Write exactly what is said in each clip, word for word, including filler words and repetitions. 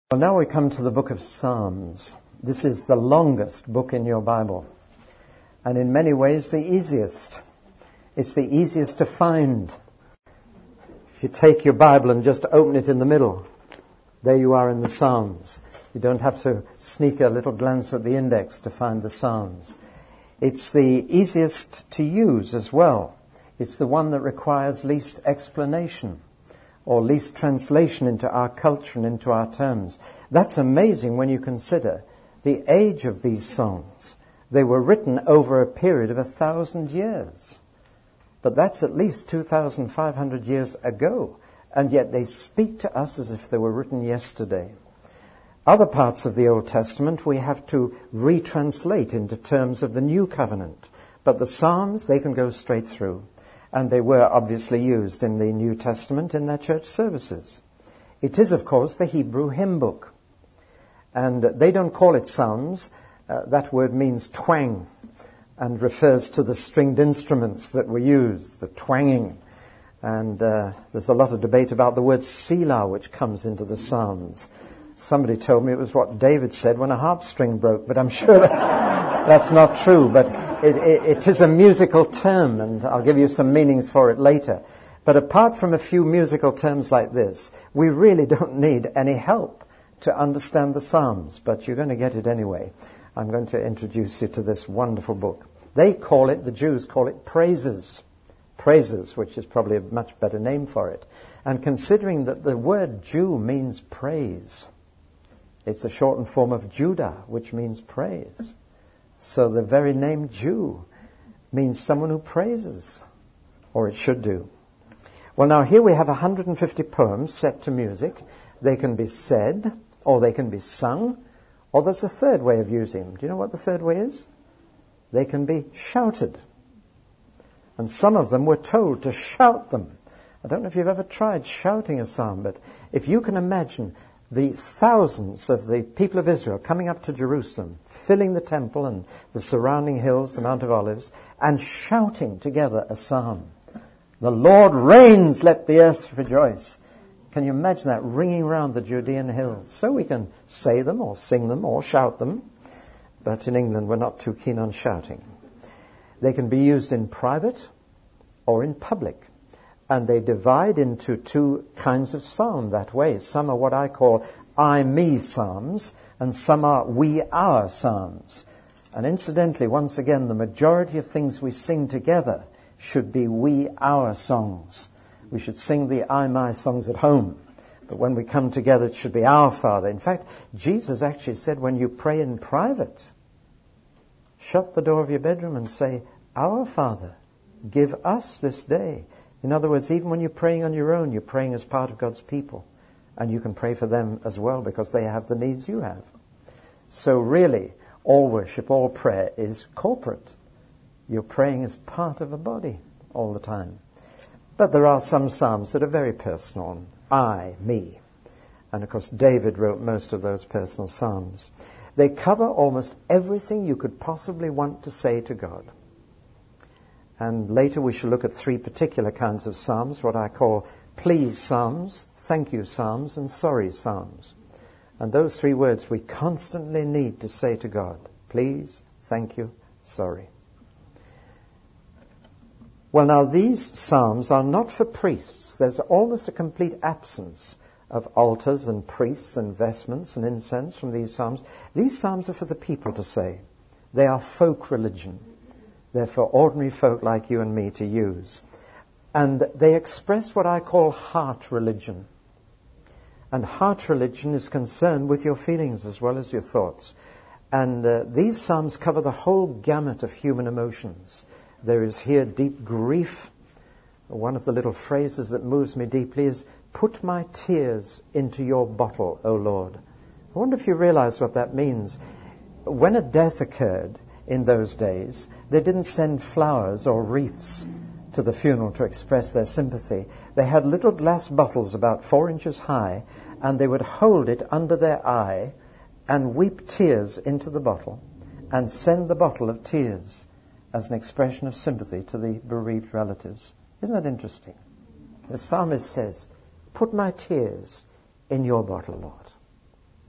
Well, now we come to the book of Psalms. This is the longest book in your Bible, and in many ways the easiest. It's the easiest to find. If you take your Bible and just open it in the middle, there you are in the Psalms. You don't have to sneak a little glance at the index to find the Psalms. It's the easiest to use as well. It's the one that requires least explanation, or least translation into our culture and into our terms. That's amazing when you consider the age of these songs. They were written over a period of a thousand years. But that's at least two thousand five hundred years ago. And yet they speak to us as if they were written yesterday. Other parts of the Old Testament we have to retranslate into terms of the New Covenant. But the Psalms, they can go straight through. And they were obviously used in the New Testament in their church services. It is, of course, the Hebrew hymn book. And they don't call it Psalms. Uh, that word means twang and refers to the stringed instruments that were used, the twanging. And uh, there's a lot of debate about the word Selah, which comes into the Psalms. Somebody told me it was what David said when a harp string broke, but I'm sure that that's not true. But it, it, it is a musical term, and I'll give you some meanings for it later. But apart from a few musical terms like this, we really don't need any help to understand the Psalms, but you're going to get it anyway. I'm going to introduce you to this wonderful book. They call it, the Jews call it praises. Praises, which is probably a much better name for it. And considering that the word Jew means praise, it's a shortened form of Judah, which means praise. So the very name Jew means someone who praises, or it should do. Well, now here we have one hundred fifty poems set to music. They can be said, or they can be sung, or there's a third way of using them. Do you know what the third way is? They can be shouted. And some of them were told to shout them. I don't know if you've ever tried shouting a psalm, but if you can imagine the thousands of the people of Israel coming up to Jerusalem, filling the temple and the surrounding hills, the Mount of Olives, and shouting together a psalm. The Lord reigns, let the earth rejoice. Can you imagine that ringing around the Judean hills? So we can say them or sing them or shout them, but in England we're not too keen on shouting. They can be used in private or in public. And they divide into two kinds of psalm that way. Some are what I call I-me psalms, and some are we-our psalms. And incidentally, once again, the majority of things we sing together should be we-our songs. We should sing the I-my songs at home. But when we come together, it should be our Father. In fact, Jesus actually said when you pray in private, shut the door of your bedroom and say, Our Father, give us this day. In other words, even when you're praying on your own, you're praying as part of God's people. And you can pray for them as well because they have the needs you have. So really, all worship, all prayer is corporate. You're praying as part of a body all the time. But there are some psalms that are very personal. I, me. And of course, David wrote most of those personal psalms. They cover almost everything you could possibly want to say to God. And later we shall look at three particular kinds of psalms, what I call please psalms, thank you psalms, and sorry psalms. And those three words we constantly need to say to God. Please, thank you, sorry. Well, now these psalms are not for priests. There's almost a complete absence of altars and priests and vestments and incense from these psalms. These psalms are for the people to say. They are folk religion. They're for ordinary folk like you and me to use. And they express what I call heart religion. And heart religion is concerned with your feelings as well as your thoughts. And uh, these psalms cover the whole gamut of human emotions. There is here deep grief. One of the little phrases that moves me deeply is, put my tears into your bottle, O Lord. I wonder if you realize what that means. When a death occurred, in those days, they didn't send flowers or wreaths to the funeral to express their sympathy. They had little glass bottles about four inches high, and they would hold it under their eye and weep tears into the bottle and send the bottle of tears as an expression of sympathy to the bereaved relatives. Isn't that interesting? The psalmist says, put my tears in your bottle, Lord.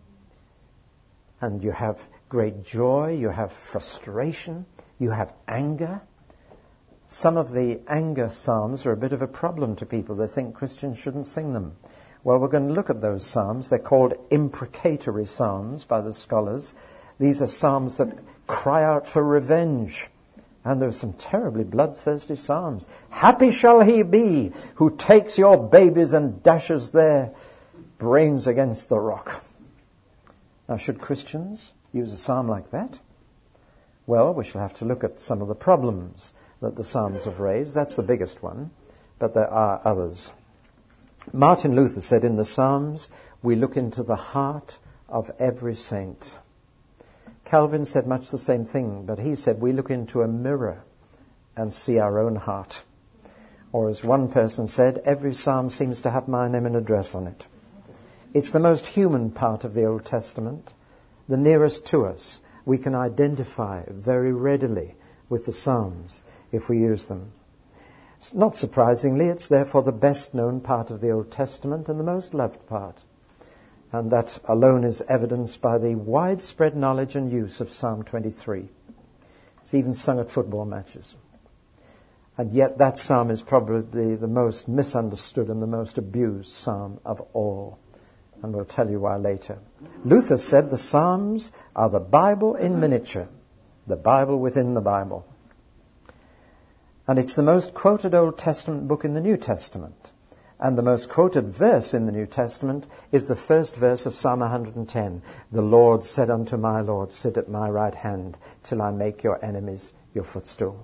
and you have great joy, you have frustration, you have anger. Some of the anger psalms are a bit of a problem to people. They think Christians shouldn't sing them. Well, we're going to look at those psalms. They're called imprecatory psalms by the scholars. These are psalms that cry out for revenge. And there are some terribly bloodthirsty psalms. Happy shall he be who takes your babies and dashes their brains against the rock. Now, should Christians use a psalm like that? Well, we shall have to look at some of the problems that the psalms have raised. That's the biggest one, but there are others. Martin Luther said, in the Psalms, we look into the heart of every saint. Calvin said much the same thing, but he said we look into a mirror and see our own heart. Or as one person said, every psalm seems to have my name and address on it. It's the most human part of the Old Testament, the nearest to us. We can identify very readily with the Psalms if we use them. Not surprisingly, it's therefore the best known part of the Old Testament and the most loved part. And that alone is evidenced by the widespread knowledge and use of Psalm twenty-three. It's even sung at football matches. And yet that psalm is probably the most misunderstood and the most abused psalm of all. And we'll tell you why later. Luther said the Psalms are the Bible in miniature, the Bible within the Bible. And it's the most quoted Old Testament book in the New Testament. And the most quoted verse in the New Testament is the first verse of Psalm one hundred ten. The Lord said unto my Lord, sit at my right hand till I make your enemies your footstool.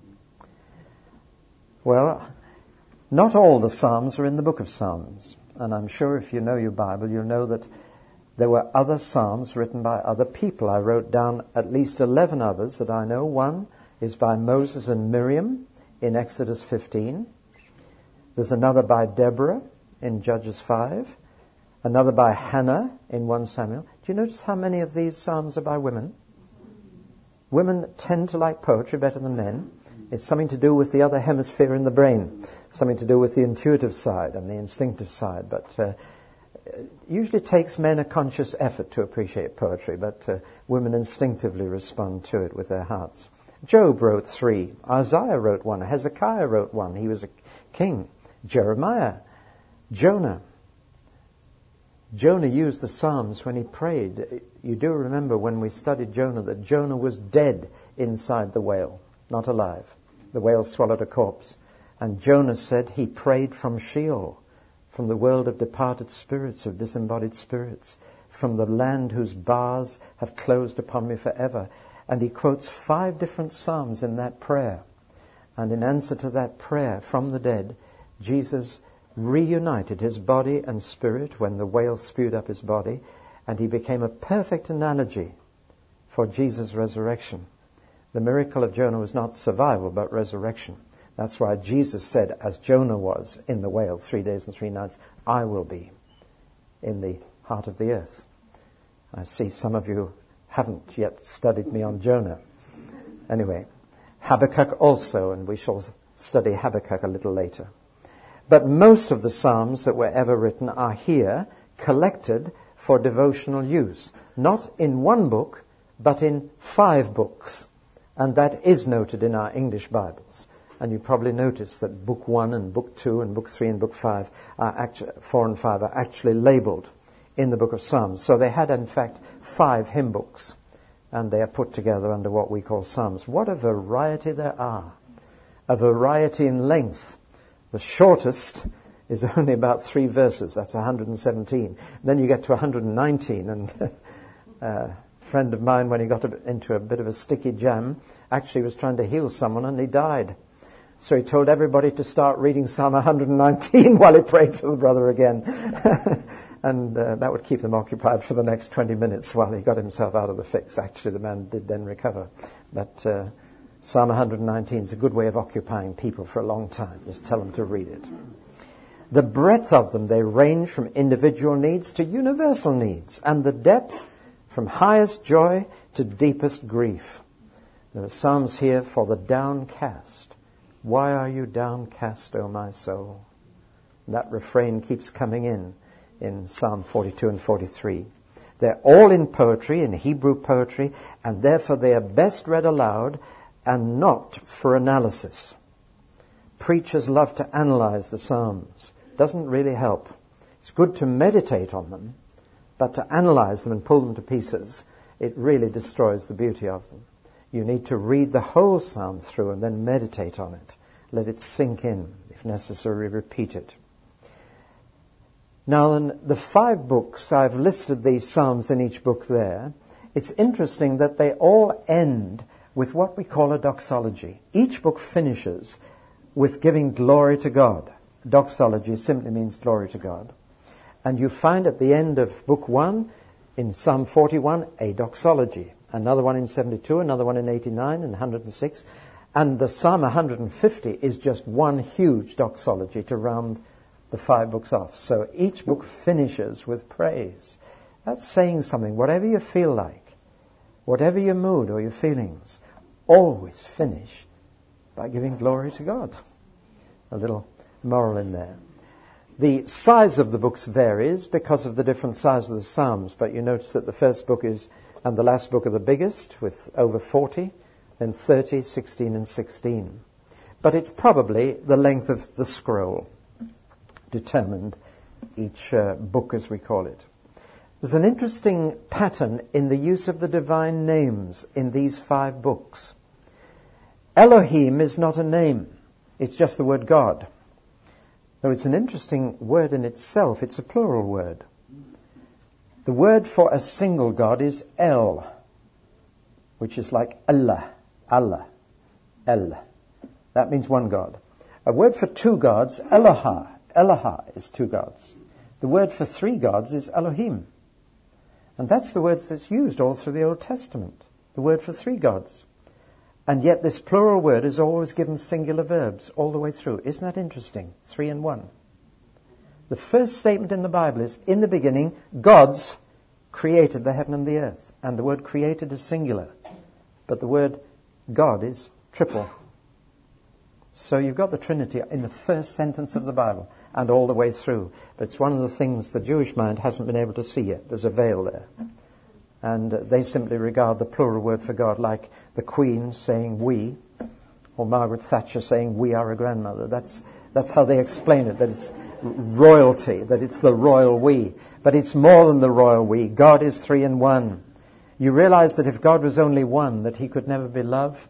Well, not all the Psalms are in the book of Psalms. And I'm sure if you know your Bible, you'll know that there were other Psalms written by other people. I wrote down at least eleven others that I know. One is by Moses and Miriam in Exodus fifteen. There's another by Deborah in Judges five. Another by Hannah in First Samuel. Do you notice how many of these psalms are by women? Women tend to like poetry better than men. It's something to do with the other hemisphere in the brain. Something to do with the intuitive side and the instinctive side. But uh, it usually takes men a conscious effort to appreciate poetry. But uh, women instinctively respond to it with their hearts. Job wrote three. Isaiah wrote one. Hezekiah wrote one. He was a king. Jeremiah, Jonah. Jonah used the Psalms when he prayed. You do remember when we studied Jonah that Jonah was dead inside the whale, not alive. The whale swallowed a corpse. And Jonah said he prayed from Sheol, from the world of departed spirits, of disembodied spirits, from the land whose bars have closed upon me forever. And he quotes five different Psalms in that prayer. And in answer to that prayer from the dead, Jesus reunited his body and spirit when the whale spewed up his body, and he became a perfect analogy for Jesus' resurrection. The miracle of Jonah was not survival, but resurrection. That's why Jesus said, as Jonah was in the whale three days and three nights, I will be in the heart of the earth. I see some of you haven't yet studied me on Jonah. Anyway, Habakkuk also, and we shall study Habakkuk a little later. But most of the Psalms that were ever written are here, collected for devotional use. Not in one book, but in five books. And that is noted in our English Bibles. And you probably notice that book one and book two and book three and book five, are actu- four and five are actually labeled in the book of Psalms. So they had, in fact, five hymn books. And they are put together under what we call Psalms. What a variety there are. A variety in length. The shortest is only about three verses. That's one hundred seventeen. Then you get to one hundred nineteen. And a friend of mine, when he got into a bit of a sticky jam, actually was trying to heal someone and he died. So he told everybody to start reading Psalm one hundred nineteen while he prayed for the brother again. And uh, that would keep them occupied for the next twenty minutes while he got himself out of the fix. Actually, the man did then recover. But uh, Psalm one hundred nineteen is a good way of occupying people for a long time. Just tell them to read it. The breadth of them, they range from individual needs to universal needs, and the depth from highest joy to deepest grief. There are psalms here for the downcast. Why are you downcast, O my soul? That refrain keeps coming in in Psalm forty-two and forty-three. They're all in poetry, in Hebrew poetry, and therefore they are best read aloud and not for analysis. Preachers love to analyze the Psalms. Doesn't really help. It's good to meditate on them, but to analyze them and pull them to pieces, it really destroys the beauty of them. You need to read the whole Psalm through and then meditate on it. Let it sink in. If necessary, repeat it. Now, in the five books, I've listed the Psalms in each book there. It's interesting that they all end with what we call a doxology. Each book finishes with giving glory to God. Doxology simply means glory to God. And you find at the end of book one, in Psalm forty-one, a doxology. Another one in seventy-two, another one in eighty-nine and one hundred six. And the Psalm one hundred fifty is just one huge doxology to round the five books off. So each book finishes with praise. That's saying something. Whatever you feel like, whatever your mood or your feelings, always finish by giving glory to God. A little moral in there. The size of the books varies because of the different size of the Psalms, but you notice that the first book is, and the last book are the biggest, with over forty, then thirty, sixteen, and sixteen. But it's probably the length of the scroll determined each uh, book, as we call it. There's an interesting pattern in the use of the divine names in these five books. Elohim is not a name. It's just the word God. Though it's an interesting word in itself, it's a plural word. The word for a single God is El, which is like Allah, Allah, El. That means one God. A word for two gods, Eloha, Eloha is two gods. The word for three gods is Elohim. And that's the words that's used all through the Old Testament, the word for three gods. And yet this plural word is always given singular verbs all the way through. Isn't that interesting? Three and one. The first statement in the Bible is, in the beginning, gods created the heaven and the earth. And the word created is singular. But the word God is triple. So you've got the Trinity in the first sentence of the Bible and all the way through. But it's one of the things the Jewish mind hasn't been able to see yet. There's a veil there. And they simply regard the plural word for God like the Queen saying we, or Margaret Thatcher saying we are a grandmother. That's that's how they explain it, that it's royalty, that it's the royal we. But it's more than the royal we. God is three in one. You realize that if God was only one, that he could never be love?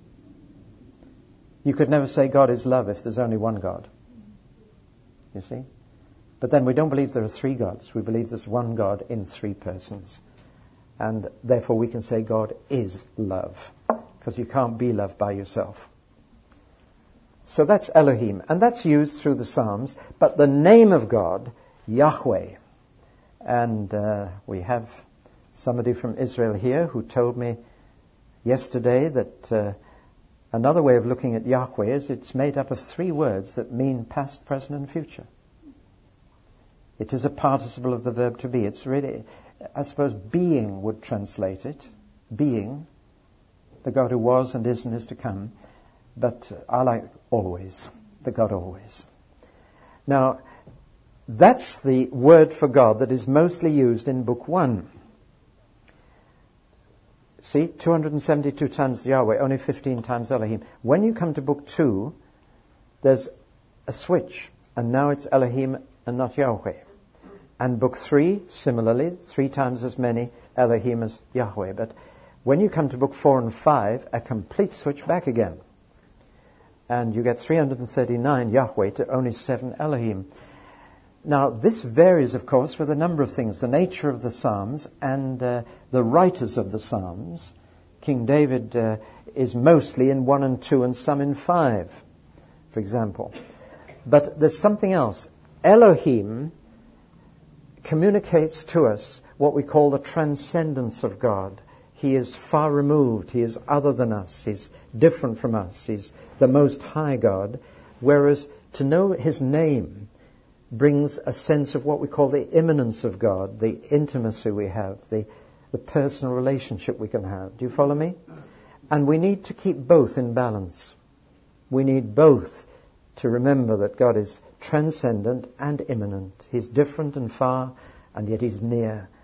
You could never say God is love if there's only one God. You see? But then we don't believe there are three gods. We believe there's one God in three persons. And therefore we can say God is love, because you can't be loved by yourself. So that's Elohim, and that's used through the Psalms. But the name of God, Yahweh, and uh, we have somebody from Israel here who told me yesterday that uh, another way of looking at Yahweh is it's made up of three words that mean past, present, and future. It is a participle of the verb to be. It's really, I suppose, being would translate it. Being, the God who was and is and is to come. But I like always, the God always. Now, that's the word for God that is mostly used in Book One. See, two hundred seventy-two times Yahweh, only fifteen times Elohim. When you come to Book Two, there's a switch, and now it's Elohim and not Yahweh. And Book Three, similarly, three times as many Elohim as Yahweh. But when you come to Book Four and Five, a complete switch back again. And you get three hundred thirty-nine Yahweh to only seven Elohim. Now, this varies, of course, with a number of things. The nature of the Psalms and uh, the writers of the Psalms. King David uh, is mostly in one and two and some in five, for example. But there's something else. Elohim communicates to us what we call the transcendence of God. He is far removed. He is other than us. He's different from us. He's the Most High God. Whereas to know His name brings a sense of what we call the immanence of God, the intimacy we have, the, the personal relationship we can have. Do you follow me? And we need to keep both in balance. We need both to remember that God is transcendent and immanent. He's different and far, and yet He's near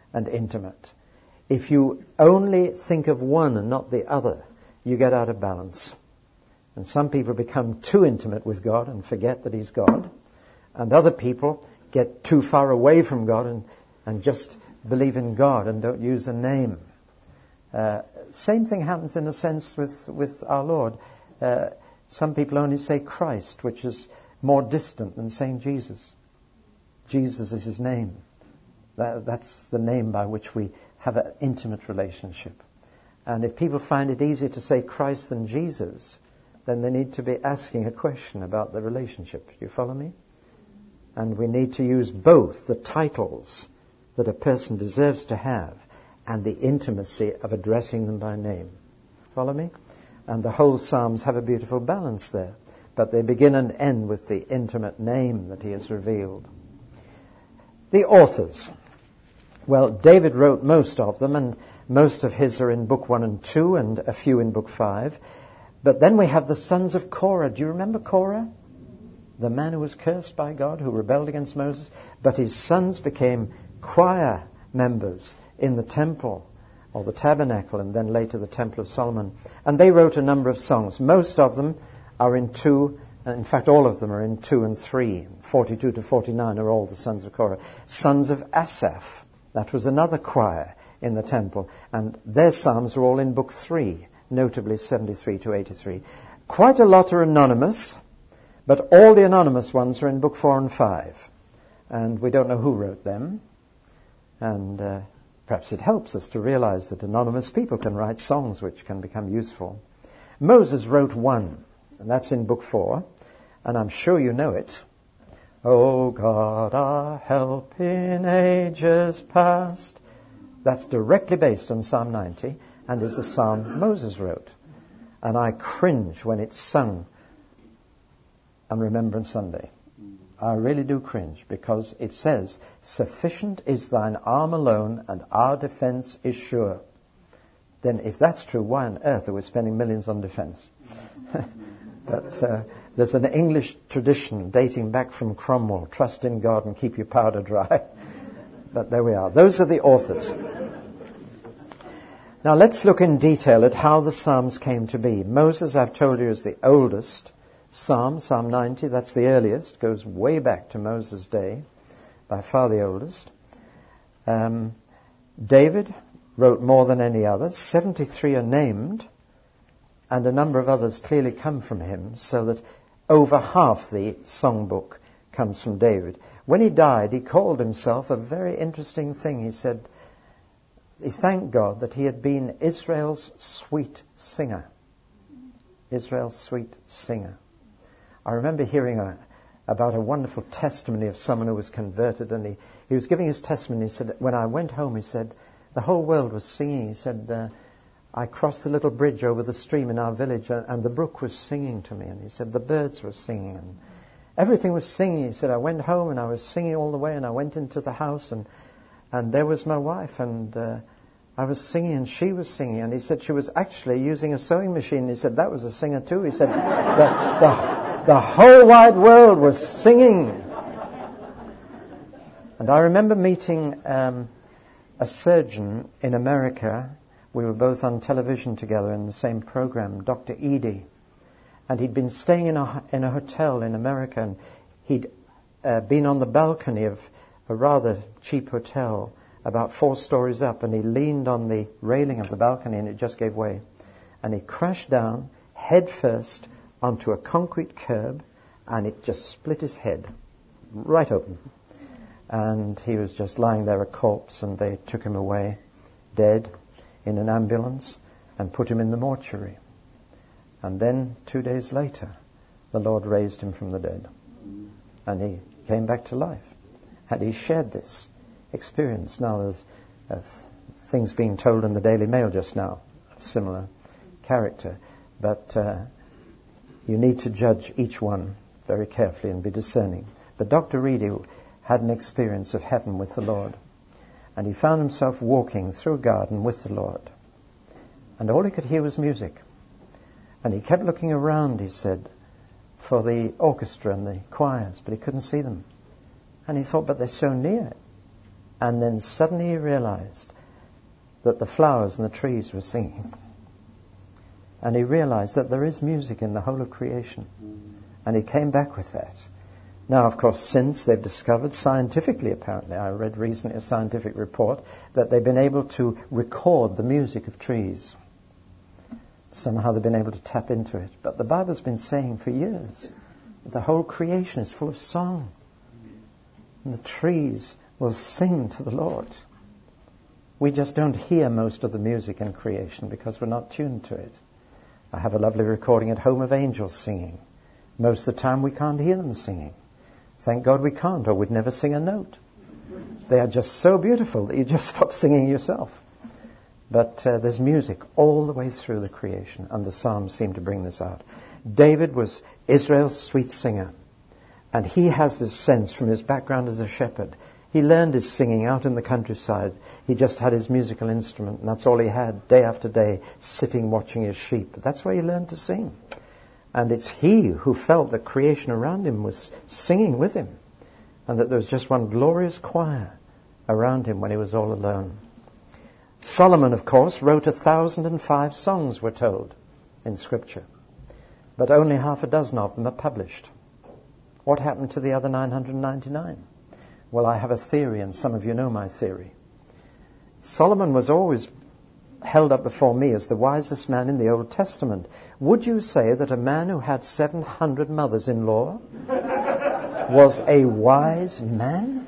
and intimate. If you only think of one and not the other, you get out of balance. And some people become too intimate with God and forget that He's God. And other people get too far away from God and, and just believe in God and don't use a name. Uh, same thing happens in a sense with, with our Lord. Uh, some people only say Christ, which is more distant than saying Jesus. Jesus is His name. That, that's the name by which we have an intimate relationship. And if people find it easier to say Christ than Jesus, then they need to be asking a question about the relationship. Do you follow me? And we need to use both the titles that a person deserves to have and the intimacy of addressing them by name. Follow me? And the whole Psalms have a beautiful balance there. But they begin and end with the intimate name that He has revealed. The authors. Well, David wrote most of them, and most of his are in Book one and two, and a few in Book five. But then we have the sons of Korah. Do you remember Korah? The man who was cursed by God, who rebelled against Moses. But his sons became choir members in the temple, or the tabernacle, and then later the Temple of Solomon. And they wrote a number of songs. Most of them are in two, in fact all of them are in two and three. forty-two to forty-nine are all the sons of Korah. Sons of Asaph, that was another choir in the temple. And their psalms are all in Book three, notably seventy-three to eighty-three. Quite a lot are anonymous, but all the anonymous ones are in Book four and five. And we don't know who wrote them. And uh, perhaps it helps us to realize that anonymous people can write songs which can become useful. Moses wrote one, and that's in Book four, and I'm sure you know it. O God, our help in ages past. That's directly based on Psalm ninety, and is the psalm Moses wrote. And I cringe when it's sung on Remembrance Sunday. I really do cringe, because it says, sufficient is thine arm alone, and our defense is sure. Then if that's true, why on earth are we spending millions on defense? But uh, there's an English tradition dating back from Cromwell, trust in God and keep your powder dry. But there we are. Those are the authors. Now let's look in detail at how the Psalms came to be. Moses, I've told you, is the oldest Psalm, Psalm ninety, that's the earliest, goes way back to Moses' day, by far the oldest. Um, David wrote more than any others. seventy-three are named, and a number of others clearly come from him, so that over half the songbook comes from David. When he died, he called himself a very interesting thing. He said, he thanked God that he had been Israel's sweet singer. Israel's sweet singer. I remember hearing a, about a wonderful testimony of someone who was converted, and he, he was giving his testimony. He said, when I went home, he said, the whole world was singing. He said, uh, I crossed the little bridge over the stream in our village, and, and the brook was singing to me. And he said, the birds were singing, and everything was singing. He said, I went home, and I was singing all the way, and I went into the house, and, and there was my wife, and uh, I was singing, and she was singing. And he said she was actually using a sewing machine. He said, that was a singer too. He said, the, the The whole wide world was singing. And I remember meeting um, a surgeon in America. We were both on television together in the same program, Doctor Eady. And he'd been staying in a, in a hotel in America, and he'd uh, been on the balcony of a rather cheap hotel about four stories up, and he leaned on the railing of the balcony, and it just gave way. And he crashed down head first onto a concrete curb, and it just split his head right open. And he was just lying there, a corpse, and they took him away, dead, in an ambulance, and put him in the mortuary. And then, two days later, the Lord raised him from the dead. And he came back to life. And he shared this experience. Now there's uh, th- things being told in the Daily Mail just now of similar character. But uh, you need to judge each one very carefully and be discerning. But Doctor Reedy had an experience of heaven with the Lord. And he found himself walking through a garden with the Lord. And all he could hear was music. And he kept looking around, he said, for the orchestra and the choirs, but he couldn't see them. And he thought, but they're so near. And then suddenly he realized that the flowers and the trees were singing. And he realized that there is music in the whole of creation. And he came back with that. Now, of course, since they've discovered scientifically, apparently, I read recently a scientific report, that they've been able to record the music of trees. Somehow they've been able to tap into it. But the Bible's been saying for years that the whole creation is full of song. And the trees will sing to the Lord. We just don't hear most of the music in creation because we're not tuned to it. I have a lovely recording at home of angels singing. Most of the time we can't hear them singing. Thank God we can't, or we'd never sing a note. They are just so beautiful that you just stop singing yourself. But uh, there's music all the way through the creation, and the Psalms seem to bring this out. David was Israel's sweet singer, and he has this sense from his background as a shepherd. He learned his singing out in the countryside. He just had his musical instrument, and that's all he had, day after day, sitting watching his sheep. That's where he learned to sing. And it's he who felt that creation around him was singing with him, and that there was just one glorious choir around him when he was all alone. Solomon, of course, wrote a thousand and five songs, we're told, in Scripture. But only half a dozen of them are published. What happened to the other nine hundred ninety-nine? Well, I have a theory, and some of you know my theory. Solomon was always held up before me as the wisest man in the Old Testament. Would you say that a man who had seven hundred mothers-in-law was a wise man?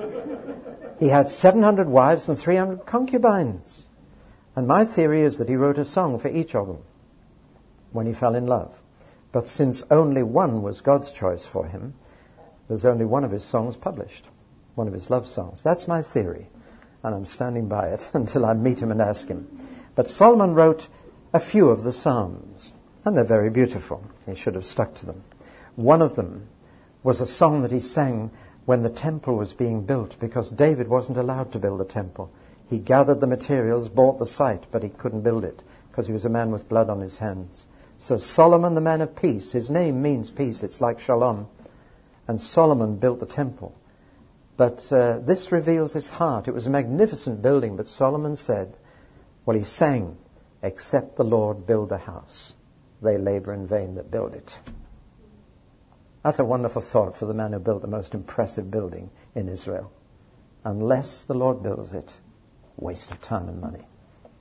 He had seven hundred wives and three hundred concubines. And my theory is that he wrote a song for each of them when he fell in love. But since only one was God's choice for him, there's only one of his songs published, one of his love songs. That's my theory. And I'm standing by it until I meet him and ask him. But Solomon wrote a few of the Psalms, and they're very beautiful. He should have stuck to them. One of them was a song that he sang when the temple was being built, because David wasn't allowed to build a temple. He gathered the materials, bought the site, but he couldn't build it because he was a man with blood on his hands. So Solomon, the man of peace, his name means peace, it's like shalom, and Solomon built the temple. But uh, this reveals his heart. It was a magnificent building, but Solomon said, well, he sang, except the Lord build a house, they labor in vain that build it. That's a wonderful thought for the man who built the most impressive building in Israel. Unless the Lord builds it, waste of time and money.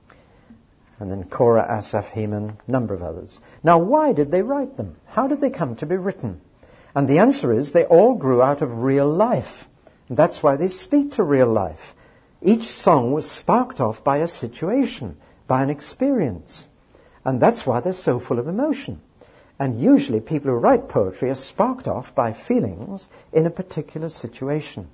And then Korah, Asaph, Heman, a number of others. Now, why did they write them? How did they come to be written? And the answer is they all grew out of real life. And that's why they speak to real life. Each song was sparked off by a situation, by an experience. And that's why they're so full of emotion. And usually people who write poetry are sparked off by feelings in a particular situation.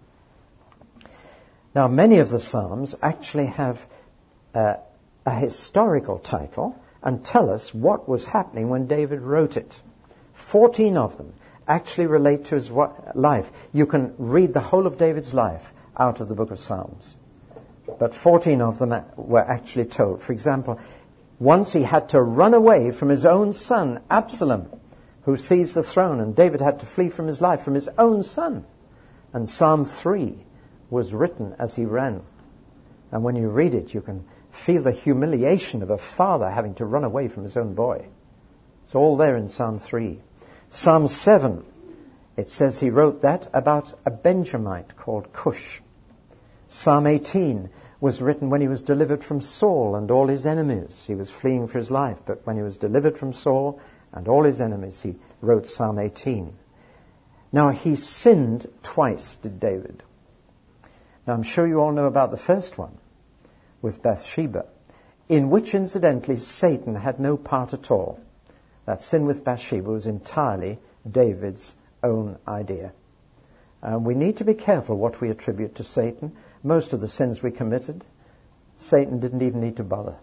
Now, many of the Psalms actually have uh, a historical title and tell us what was happening when David wrote it. Fourteen of them actually relate to his life. You can read the whole of David's life out of the book of Psalms. But fourteen of them were actually told. For example, once he had to run away from his own son, Absalom, who seized the throne, and David had to flee from his life from his own son. And Psalm three was written as he ran. And when you read it, you can feel the humiliation of a father having to run away from his own boy. It's all there in Psalm three. Psalm seven, it says he wrote that about a Benjamite called Cush. Psalm eighteen was written when he was delivered from Saul and all his enemies. He was fleeing for his life, but when he was delivered from Saul and all his enemies, he wrote Psalm eighteen. Now, he sinned twice, did David. Now, I'm sure you all know about the first one with Bathsheba, in which, incidentally, Satan had no part at all. That sin with Bathsheba was entirely David's own idea. And we need to be careful what we attribute to Satan. Most of the sins we committed, Satan didn't even need to bother.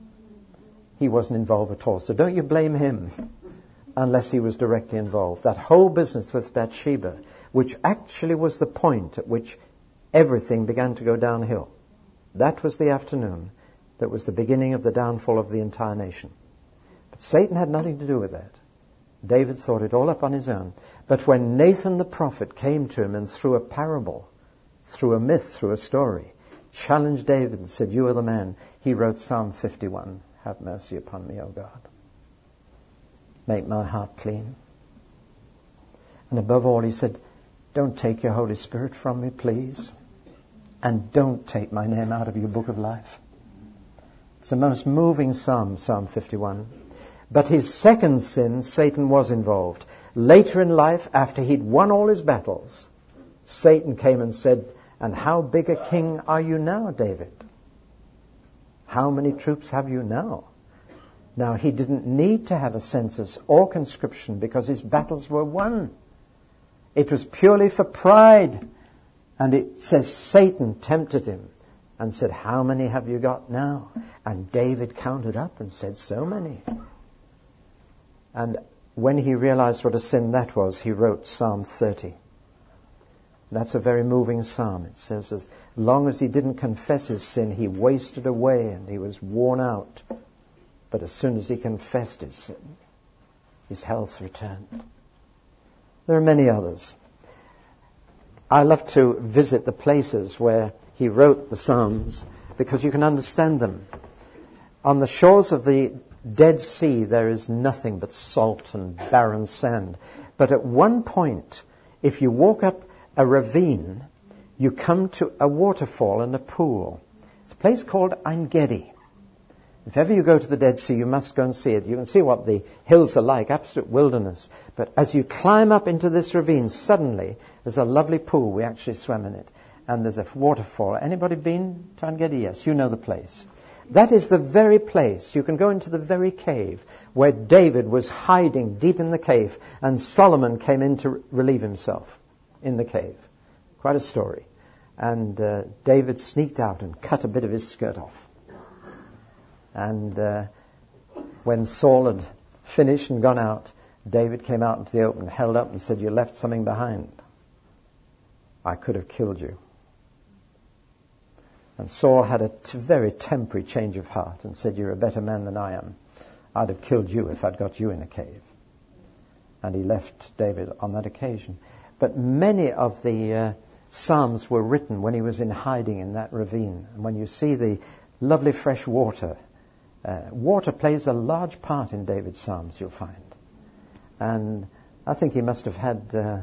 He wasn't involved at all. So don't you blame him unless he was directly involved. That whole business with Bathsheba, which actually was the point at which everything began to go downhill. That was the afternoon that was the beginning of the downfall of the entire nation. But Satan had nothing to do with that. David thought it all up on his own. But when Nathan the prophet came to him and through a parable through a myth, through a story, challenged David and said, you are the man. He wrote Psalm fifty-one. Have mercy upon me, O God. Make my heart clean. And above all, he said, don't take your Holy Spirit from me, please. And don't take my name out of your book of life. It's the most moving psalm, Psalm fifty-one. But his second sin, Satan was involved. Later in life, after he'd won all his battles, Satan came and said, and how big a king are you now, David? How many troops have you now? Now, he didn't need to have a census or conscription because his battles were won. It was purely for pride. And it says Satan tempted him and said, how many have you got now? And David counted up and said, so many. And when he realized what a sin that was, he wrote Psalm thirty. That's a very moving psalm. It says, as long as he didn't confess his sin, he wasted away and he was worn out. But as soon as he confessed his sin, his health returned. There are many others. I love to visit the places where he wrote the Psalms because you can understand them. On the shores of the Dead Sea, there is nothing but salt and barren sand. But at one point, if you walk up a ravine, you come to a waterfall and a pool. It's a place called Ein Gedi. If ever you go to the Dead Sea, you must go and see it. You can see what the hills are like, absolute wilderness. But as you climb up into this ravine, suddenly there's a lovely pool. We actually swam in it. And there's a waterfall. Anybody been to Ein Gedi? Yes, you know the place. That is the very place. You can go into the very cave where David was hiding deep in the cave and Solomon came in to relieve himself in the cave. Quite a story. And uh, David sneaked out and cut a bit of his skirt off. And uh, when Saul had finished and gone out, David came out into the open, held up and said, you left something behind. I could have killed you. And Saul had a t- very temporary change of heart and said, you're a better man than I am. I'd have killed you if I'd got you in a cave. And he left David on that occasion. But many of the uh, Psalms were written when he was in hiding in that ravine. And when you see the lovely fresh water, uh, water plays a large part in David's Psalms, you'll find. And I think he must have had uh,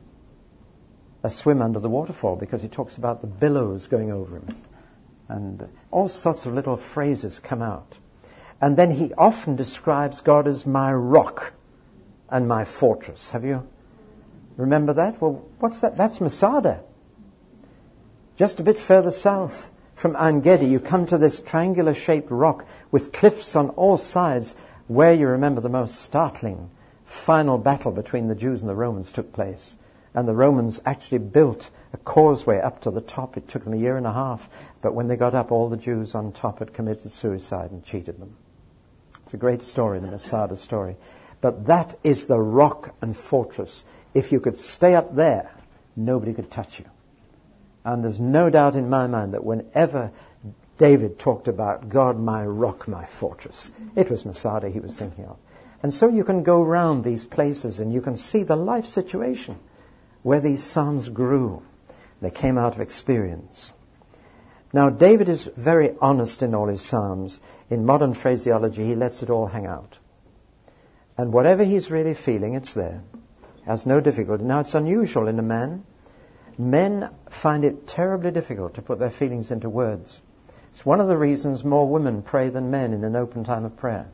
a swim under the waterfall because he talks about the billows going over him. And all sorts of little phrases come out. And then he often describes God as my rock and my fortress. Have you remember that? Well, what's that? That's Masada. Just a bit further south from Ein Gedi, you come to this triangular-shaped rock with cliffs on all sides where you remember the most startling final battle between the Jews and the Romans took place. And the Romans actually built a causeway up to the top. It took them a year and a half. But when they got up, all the Jews on top had committed suicide and cheated them. It's a great story, the Masada story. But that is the rock and fortress. If you could stay up there, nobody could touch you. And there's no doubt in my mind that whenever David talked about God, my rock, my fortress, it was Masada he was thinking of. And so you can go around these places and you can see the life situation where these psalms grew. They came out of experience. Now, David is very honest in all his psalms. In modern phraseology, he lets it all hang out. And whatever he's really feeling, it's there. Has no difficulty. Now, it's unusual in a man. Men find it terribly difficult to put their feelings into words. It's one of the reasons more women pray than men in an open time of prayer.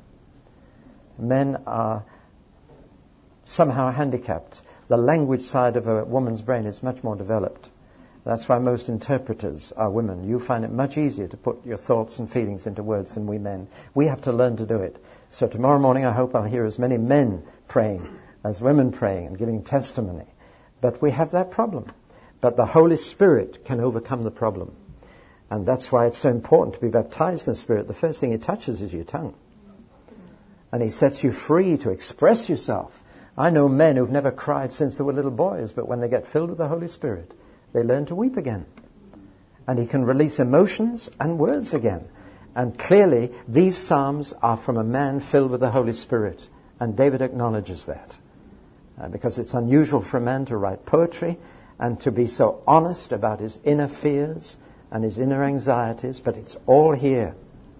Men are somehow handicapped. The language side of a woman's brain is much more developed. That's why most interpreters are women. You find it much easier to put your thoughts and feelings into words than we men. We have to learn to do it. So tomorrow morning I hope I'll hear as many men praying as women praying and giving testimony. But we have that problem. But the Holy Spirit can overcome the problem. And that's why it's so important to be baptized in the Spirit. The first thing He touches is your tongue. And He sets you free to express yourself. I know men who've never cried since they were little boys, but when they get filled with the Holy Spirit, they learn to weep again. And He can release emotions and words again. And clearly, these psalms are from a man filled with the Holy Spirit. And David acknowledges that. Uh, because it's unusual for a man to write poetry. and to be so honest about his inner fears and his inner anxieties, but it's all here.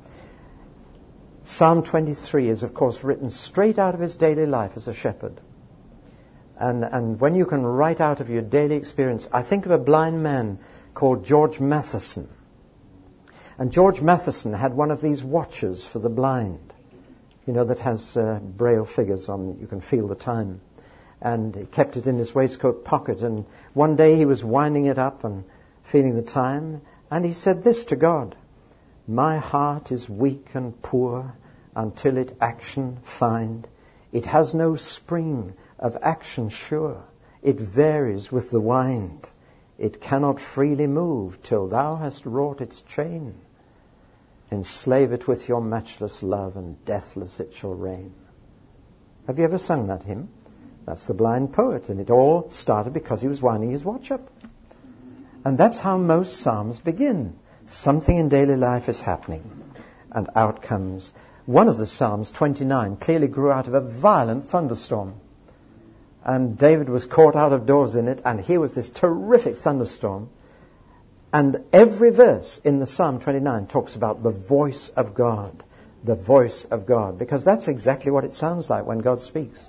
Psalm twenty-three is, of course, written straight out of his daily life as a shepherd. And, and when you can write out of your daily experience, I think of a blind man called George Matheson. And George Matheson had one of these watches for the blind, you know, that has uh, braille figures on it. You can feel the time. And he kept it in his waistcoat pocket. And one day he was winding it up and feeling the time. And he said this to God: "My heart is weak and poor until it action find. It has no spring of action sure. It varies with the wind. It cannot freely move till thou hast wrought its chain. Enslave it with your matchless love, and deathless it shall reign." Have you ever sung that hymn? That's the blind poet, and it all started because he was winding his watch up. And that's how most psalms begin. Something in daily life is happening, and out comes. One of the psalms, twenty-nine, clearly grew out of a violent thunderstorm. And David was caught out of doors in it, and here was this terrific thunderstorm. And every verse in the Psalm twenty-nine talks about the voice of God, the voice of God, because that's exactly what it sounds like when God speaks.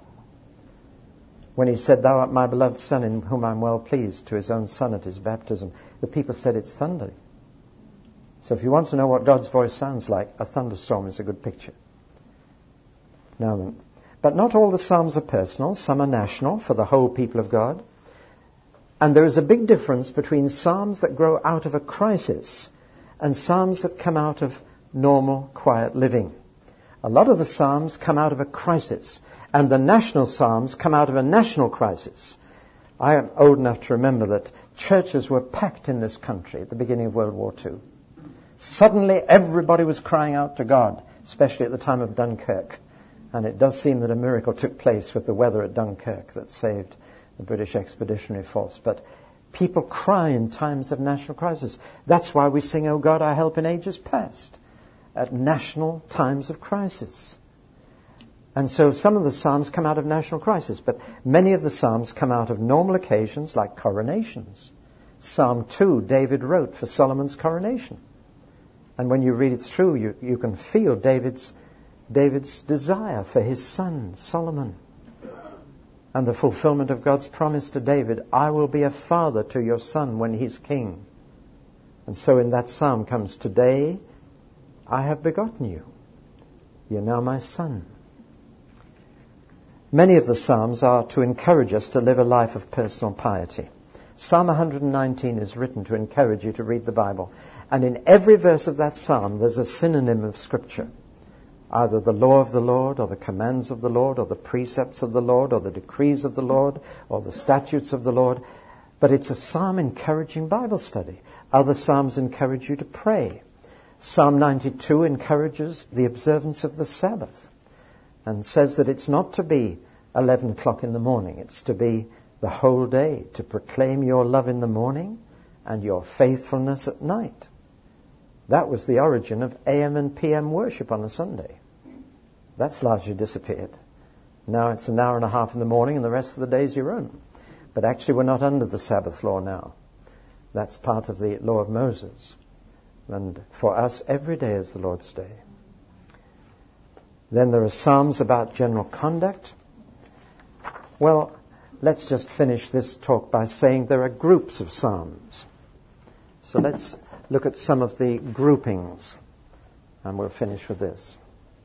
When he said, "Thou art my beloved Son, in whom I am well pleased," to his own Son at his baptism, the people said it's thundering. So if you want to know what God's voice sounds like, a thunderstorm is a good picture. Now then, but not all the psalms are personal. Some are national for the whole people of God. And there is a big difference between psalms that grow out of a crisis and psalms that come out of normal, quiet living. A lot of the psalms come out of a crisis, and the national psalms come out of a national crisis. I am old enough to remember that churches were packed in this country at the beginning of World War Two. Suddenly everybody was crying out to God, especially at the time of Dunkirk. And it does seem that a miracle took place with the weather at Dunkirk that saved the British Expeditionary Force. But people cry in times of national crisis. That's why we sing, "O God, our help in ages past," at national times of crisis. And so some of the psalms come out of national crisis, but many of the psalms come out of normal occasions like coronations. Psalm two, David wrote for Solomon's coronation. And when you read it through, you, you can feel David's David's desire for his son, Solomon. And the fulfillment of God's promise to David, "I will be a father to your son when he's king." And so in that psalm comes, "Today I have begotten you. You're now my son." Many of the psalms are to encourage us to live a life of personal piety. Psalm one hundred nineteen is written to encourage you to read the Bible. And in every verse of that psalm, there's a synonym of Scripture. Either the law of the Lord, or the commands of the Lord, or the precepts of the Lord, or the decrees of the Lord, or the statutes of the Lord. But it's a psalm encouraging Bible study. Other psalms encourage you to pray. Psalm ninety-two encourages the observance of the Sabbath and says that it's not to be eleven o'clock in the morning. It's to be the whole day, to proclaim your love in the morning and your faithfulness at night. That was the origin of A M and P M worship on a Sunday. That's largely disappeared. Now it's an hour and a half in the morning and the rest of the day is your own. But actually we're not under the Sabbath law now. That's part of the law of Moses. And for us, every day is the Lord's day. Then there are psalms about general conduct. Well, let's just finish this talk by saying there are groups of psalms. So let's look at some of the groupings, and we'll finish with this.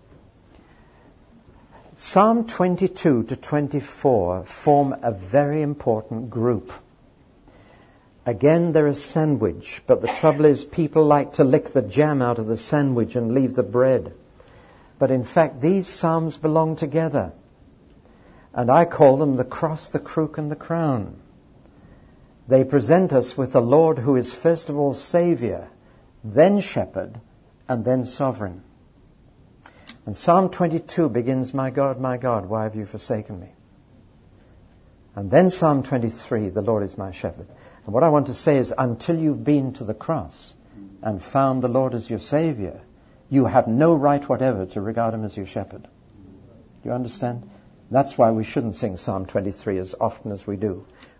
Psalm twenty-two to twenty-four form a very important group. Again, they're a sandwich, but the trouble is people like to lick the jam out of the sandwich and leave the bread. But in fact, these psalms belong together. And I call them the cross, the crook, and the crown. They present us with the Lord who is first of all Saviour, then Shepherd, and then Sovereign. And Psalm twenty-two begins, "My God, my God, why have you forsaken me?" And then Psalm twenty-three, "The Lord is my shepherd." And what I want to say is, until you've been to the cross and found the Lord as your Saviour, you have no right whatever to regard him as your shepherd. Do you understand? That's why we shouldn't sing Psalm twenty-three as often as we do.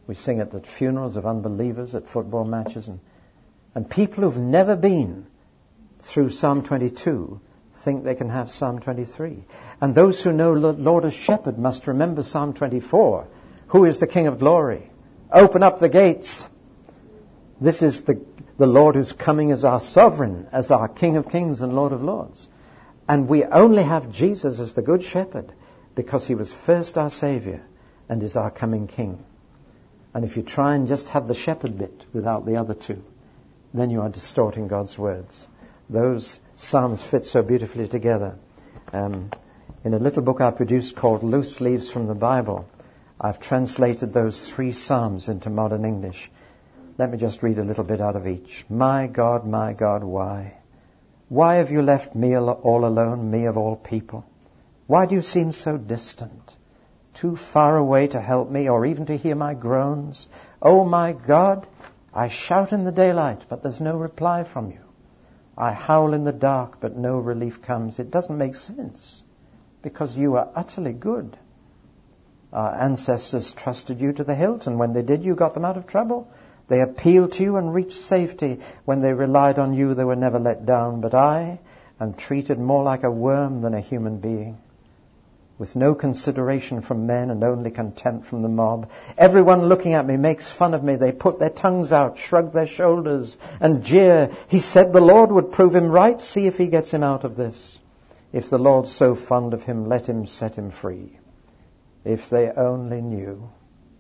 We sing at the funerals of unbelievers, at football matches, and, and people who've never been through Psalm twenty-two think they can have Psalm twenty-three. And those who know Lord as Shepherd must remember Psalm twenty-four. Who is the King of glory? Open up the gates. This is the, the Lord who's coming as our sovereign, as our King of kings and Lord of lords. And we only have Jesus as the Good Shepherd because he was first our Savior and is our coming King. And if you try and just have the shepherd bit without the other two, then you are distorting God's words. Those psalms fit so beautifully together. Um, in a little book I produced called Loose Leaves from the Bible, I've translated those three psalms into modern English. Let me just read a little bit out of each. My God, my God, why? Why have you left me all alone, me of all people? Why do you seem so distant? Too far away to help me or even to hear my groans? Oh my God, I shout in the daylight, but there's no reply from you. I howl in the dark, but no relief comes. It doesn't make sense because you are utterly good. Our ancestors trusted you to the hilt, and when they did, you got them out of trouble. They appealed to you and reached safety. When they relied on you, they were never let down. But I am treated more like a worm than a human being, with no consideration from men and only contempt from the mob. Everyone looking at me makes fun of me. They put their tongues out, shrug their shoulders, and jeer. He said the Lord would prove him right. See if he gets him out of this. If the Lord's so fond of him, let him set him free. If they only knew.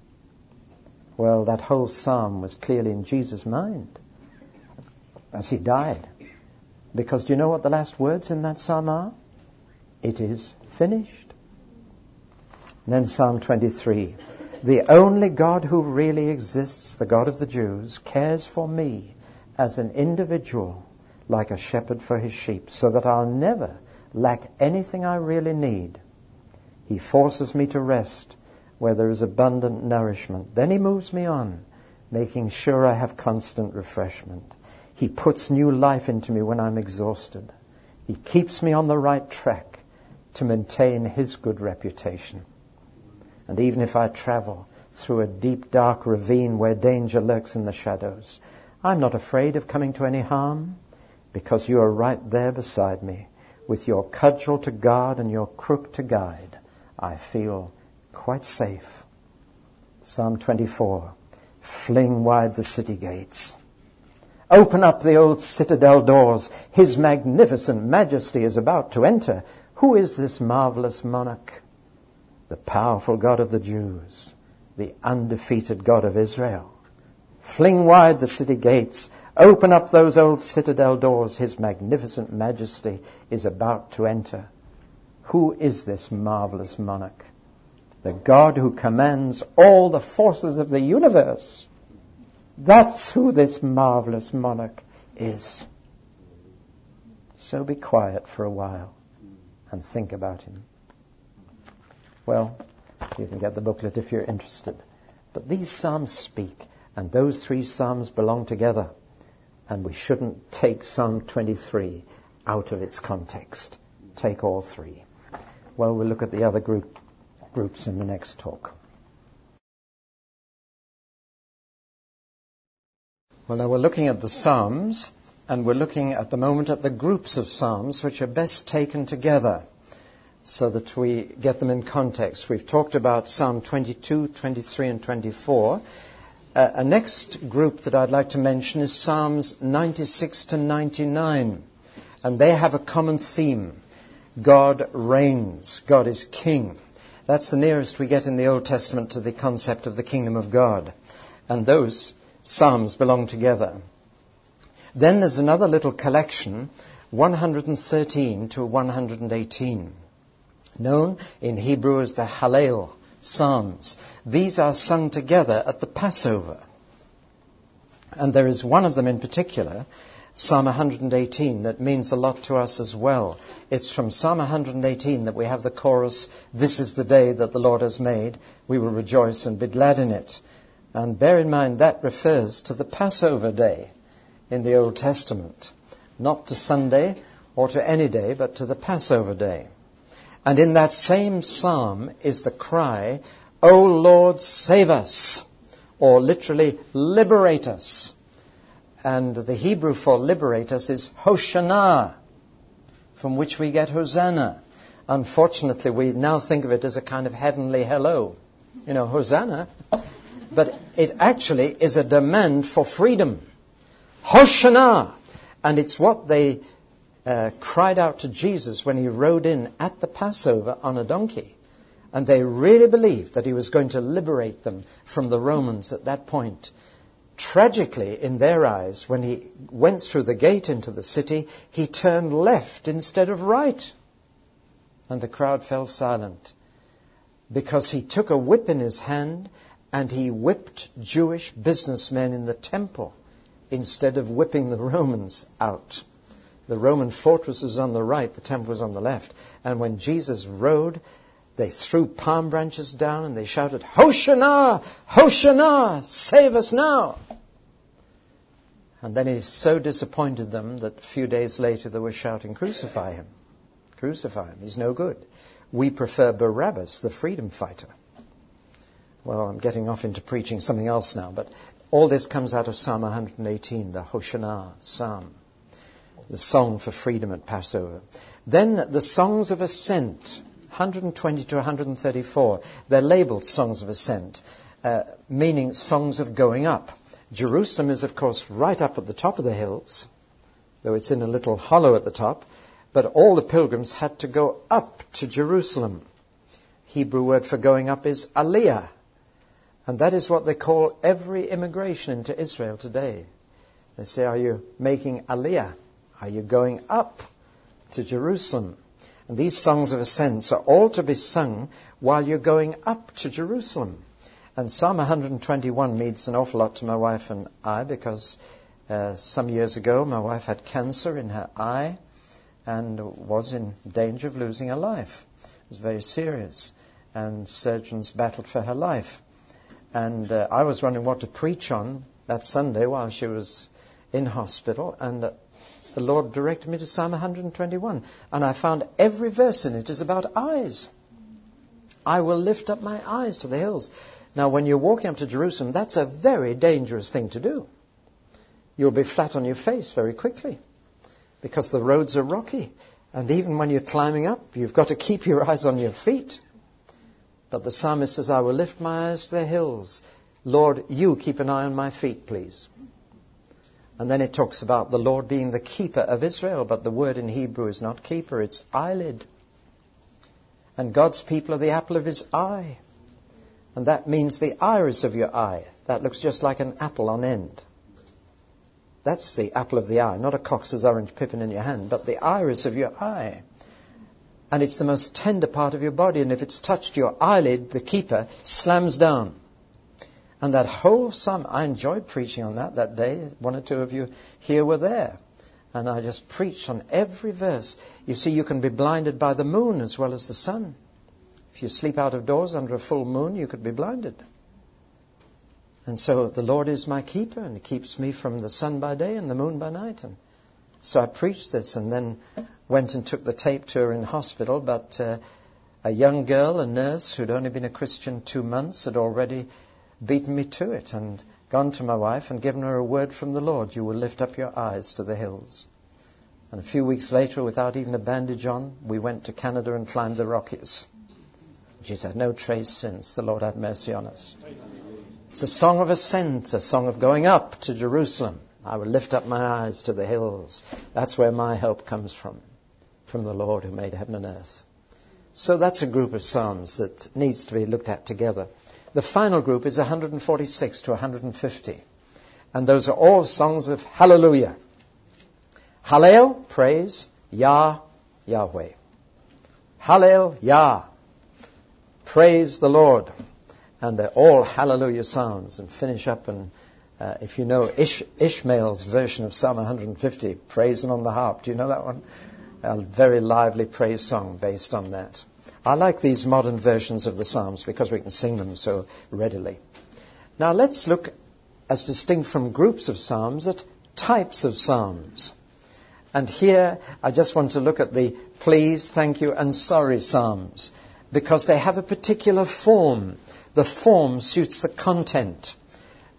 Well, that whole psalm was clearly in Jesus' mind as he died. Because do you know what the last words in that psalm are? It is finished. And then Psalm twenty-three. The only God who really exists, the God of the Jews, cares for me as an individual, like a shepherd for his sheep, so that I'll never lack anything I really need. He forces me to rest where there is abundant nourishment. Then he moves me on, making sure I have constant refreshment. He puts new life into me when I'm exhausted. He keeps me on the right track to maintain his good reputation. And even if I travel through a deep, dark ravine where danger lurks in the shadows, I'm not afraid of coming to any harm, because you are right there beside me, with your cudgel to guard and your crook to guide. I feel quite safe. Psalm twenty-four. Fling wide the city gates. Open up the old citadel doors. His magnificent majesty is about to enter. Who is this marvelous monarch? The powerful God of the Jews, the undefeated God of Israel. Fling wide the city gates. Open up those old citadel doors. His magnificent majesty is about to enter. Who is this marvelous monarch? The God who commands all the forces of the universe. That's who this marvelous monarch is. So be quiet for a while and think about him. Well, you can get the booklet if you're interested. But these psalms speak, and those three psalms belong together. And we shouldn't take Psalm twenty-three out of its context. Take all three. Well, we'll look at the other group, groups in the next talk. Well, now we're looking at the Psalms, and we're looking at the moment at the groups of Psalms which are best taken together so that we get them in context. We've talked about Psalm twenty-two, twenty-three, and twenty-four. Uh, a next group that I'd like to mention is Psalms ninety-six to ninety-nine, and they have a common theme. God reigns. God is king. That's the nearest we get in the Old Testament to the concept of the kingdom of God. And those psalms belong together. Then there's another little collection, one hundred thirteen to one hundred eighteen, known in Hebrew as the Hallel Psalms. These are sung together at the Passover. And there is one of them in particular, Psalm one hundred eighteen, that means a lot to us as well. It's from Psalm one hundred eighteen that we have the chorus, "This is the day that the Lord has made. We will rejoice and be glad in it." And bear in mind that refers to the Passover day in the Old Testament. Not to Sunday or to any day, but to the Passover day. And in that same psalm is the cry, "O Lord, save us. or literally liberate us. And the Hebrew for liberate us is Hoshana, from which we get Hosanna. Unfortunately, we now think of it as a kind of heavenly hello. You know, Hosanna. But it actually is a demand for freedom. Hoshana! And it's what they uh, cried out to Jesus when he rode in at the Passover on a donkey. And they really believed that he was going to liberate them from the Romans at that point. Tragically, in their eyes, when he went through the gate into the city, he turned left instead of right. And the crowd fell silent because he took a whip in his hand and he whipped Jewish businessmen in the temple instead of whipping the Romans out. The Roman fortress was on the right, the temple was on the left. And when Jesus rode, they threw palm branches down and they shouted, Hoshana! Hoshana! Save us now! And then he so disappointed them that a few days later they were shouting, Crucify him! Crucify him! He's no good. We prefer Barabbas, the freedom fighter. Well, I'm getting off into preaching something else now, but all this comes out of Psalm one hundred eighteen, the Hoshana Psalm, the song for freedom at Passover. Then the songs of ascent, one hundred twenty to one hundred thirty-four, they're labeled songs of ascent, uh, meaning songs of going up. Jerusalem is, of course, right up at the top of the hills, though it's in a little hollow at the top, but all the pilgrims had to go up to Jerusalem. Hebrew word for going up is aliyah, and that is what they call every immigration into Israel today. They say, are you making aliyah? Are you going up to Jerusalem? And these songs of ascent are all to be sung while you're going up to Jerusalem. And Psalm one hundred twenty-one means an awful lot to my wife and I because uh, some years ago my wife had cancer in her eye and was in danger of losing her life. It was very serious and surgeons battled for her life. And uh, I was wondering what to preach on that Sunday while she was in hospital, and uh, the Lord directed me to Psalm one hundred twenty-one, and I found every verse in it is about eyes. I will lift up my eyes to the hills. Now, when you're walking up to Jerusalem, that's a very dangerous thing to do. You'll be flat on your face very quickly because the roads are rocky. And even when you're climbing up, you've got to keep your eyes on your feet. But the psalmist says, I will lift my eyes to the hills. Lord, you keep an eye on my feet, please. And then it talks about the Lord being the keeper of Israel, but the word in Hebrew is not keeper, it's eyelid. And God's people are the apple of his eye. And that means the iris of your eye. That looks just like an apple on end. That's the apple of the eye, not a Cox's orange pippin in your hand, but the iris of your eye. And it's the most tender part of your body, and if it's touched your eyelid, the keeper slams down. And that whole psalm, I enjoyed preaching on that that day. One or two of you here were there. And I just preached on every verse. You see, you can be blinded by the moon as well as the sun. If you sleep out of doors under a full moon, you could be blinded. And so the Lord is my keeper, and he keeps me from the sun by day and the moon by night. And so I preached this and then went and took the tape to her in hospital. But uh, a young girl, a nurse who'd only been a Christian two months, had already beaten me to it and gone to my wife and given her a word from the Lord. You will lift up your eyes to the hills. And a few weeks later, without even a bandage on, we went to Canada and climbed the Rockies. She's had no trace since. The Lord had mercy on us. It's a song of ascent, a song of going up to Jerusalem. I will lift up my eyes to the hills. That's where my help comes from, from the Lord who made heaven and earth. So that's a group of psalms that needs to be looked at together. The final group is one hundred forty-six to one hundred fifty. And those are all songs of hallelujah. Hallel, praise, Yah, Yahweh. Hallel, Yah. Praise the Lord. And they're all hallelujah psalms. And finish up, and uh, if you know Ish- Ishmael's version of Psalm one hundred fifty, Praise Him on the Harp. Do you know that one? A very lively praise song based on that. I like these modern versions of the Psalms because we can sing them so readily. Now let's look, as distinct from groups of Psalms, at types of Psalms. And here I just want to look at the please, thank you, and sorry Psalms, because they have a particular form. The form suits the content.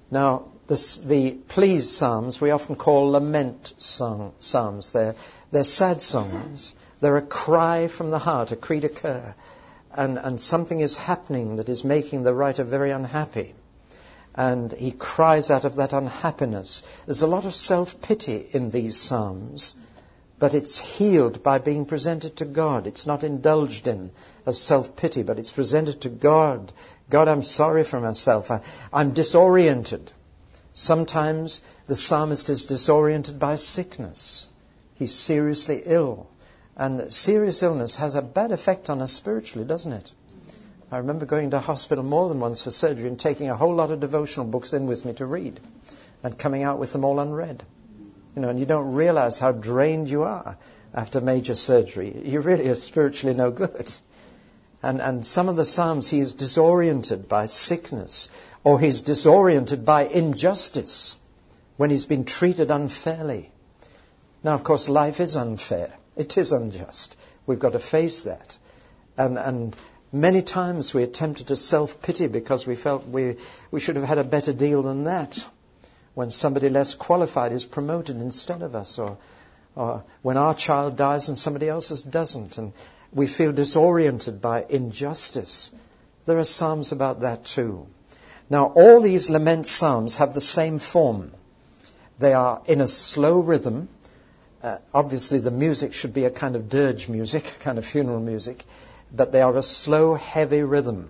Now, this, the please psalms we often call lament song, psalms. They're, they're sad songs. They're a cry from the heart, a cri de coeur. And, and something is happening that is making the writer very unhappy. And he cries out of that unhappiness. There's a lot of self-pity in these psalms, but it's healed by being presented to God. It's not indulged in as self-pity, but it's presented to God. God, I'm sorry for myself. I, I'm disoriented. Sometimes the psalmist is disoriented by sickness. He's seriously ill. And serious illness has a bad effect on us spiritually, doesn't it? I remember going to hospital more than once for surgery and taking a whole lot of devotional books in with me to read and coming out with them all unread. You know, and you don't realize how drained you are after major surgery. You really are spiritually no good. And, and some of the Psalms, he is disoriented by sickness, or he's disoriented by injustice when he's been treated unfairly. Now, of course, life is unfair. It is unjust. We've got to face that. And, and many times we are tempted to self-pity because we felt we, we should have had a better deal than that. When somebody less qualified is promoted instead of us, or, or when our child dies and somebody else's doesn't, and we feel disoriented by injustice. There are psalms about that too. Now, all these lament psalms have the same form. They are in a slow rhythm. Uh, obviously, the music should be a kind of dirge music, a kind of funeral music, but they are a slow, heavy rhythm.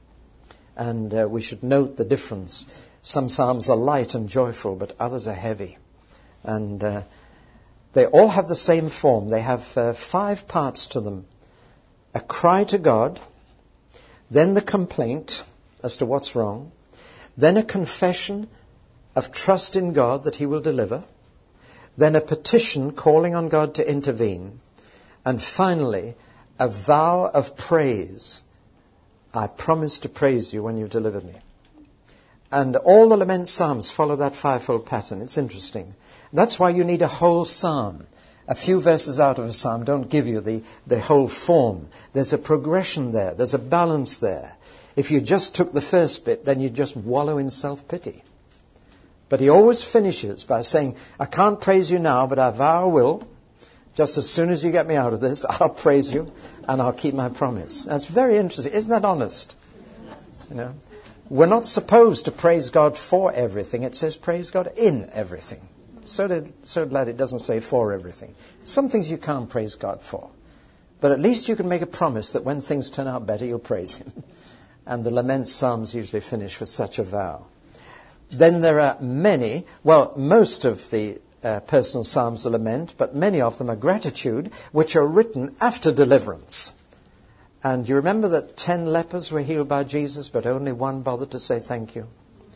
And uh, we should note the difference. Some psalms are light and joyful, but others are heavy. And uh, they all have the same form. They have uh, five parts to them. A cry to God, then the complaint as to what's wrong, then a confession of trust in God that he will deliver, then a petition calling on God to intervene, and finally, a vow of praise. I promise to praise you when you deliver me. And all the lament psalms follow that fivefold pattern. It's interesting. That's why you need a whole psalm. A few verses out of a psalm don't give you the, the whole form. There's a progression there. There's a balance there. If you just took the first bit, then you'd just wallow in self-pity. But he always finishes by saying, I can't praise you now, but I vow I will. Just as soon as you get me out of this, I'll praise you and I'll keep my promise. That's very interesting. Isn't that honest? You know, we're not supposed to praise God for everything. It says praise God in everything. So, did, so glad it doesn't say for everything. Some things you can't praise God for. But at least you can make a promise that when things turn out better, you'll praise him. And the lament psalms usually finish with such a vow. Then there are many, well, most of the uh, personal psalms are lament, but many of them are gratitude, which are written after deliverance. And you remember that ten lepers were healed by Jesus, but only one bothered to say thank you.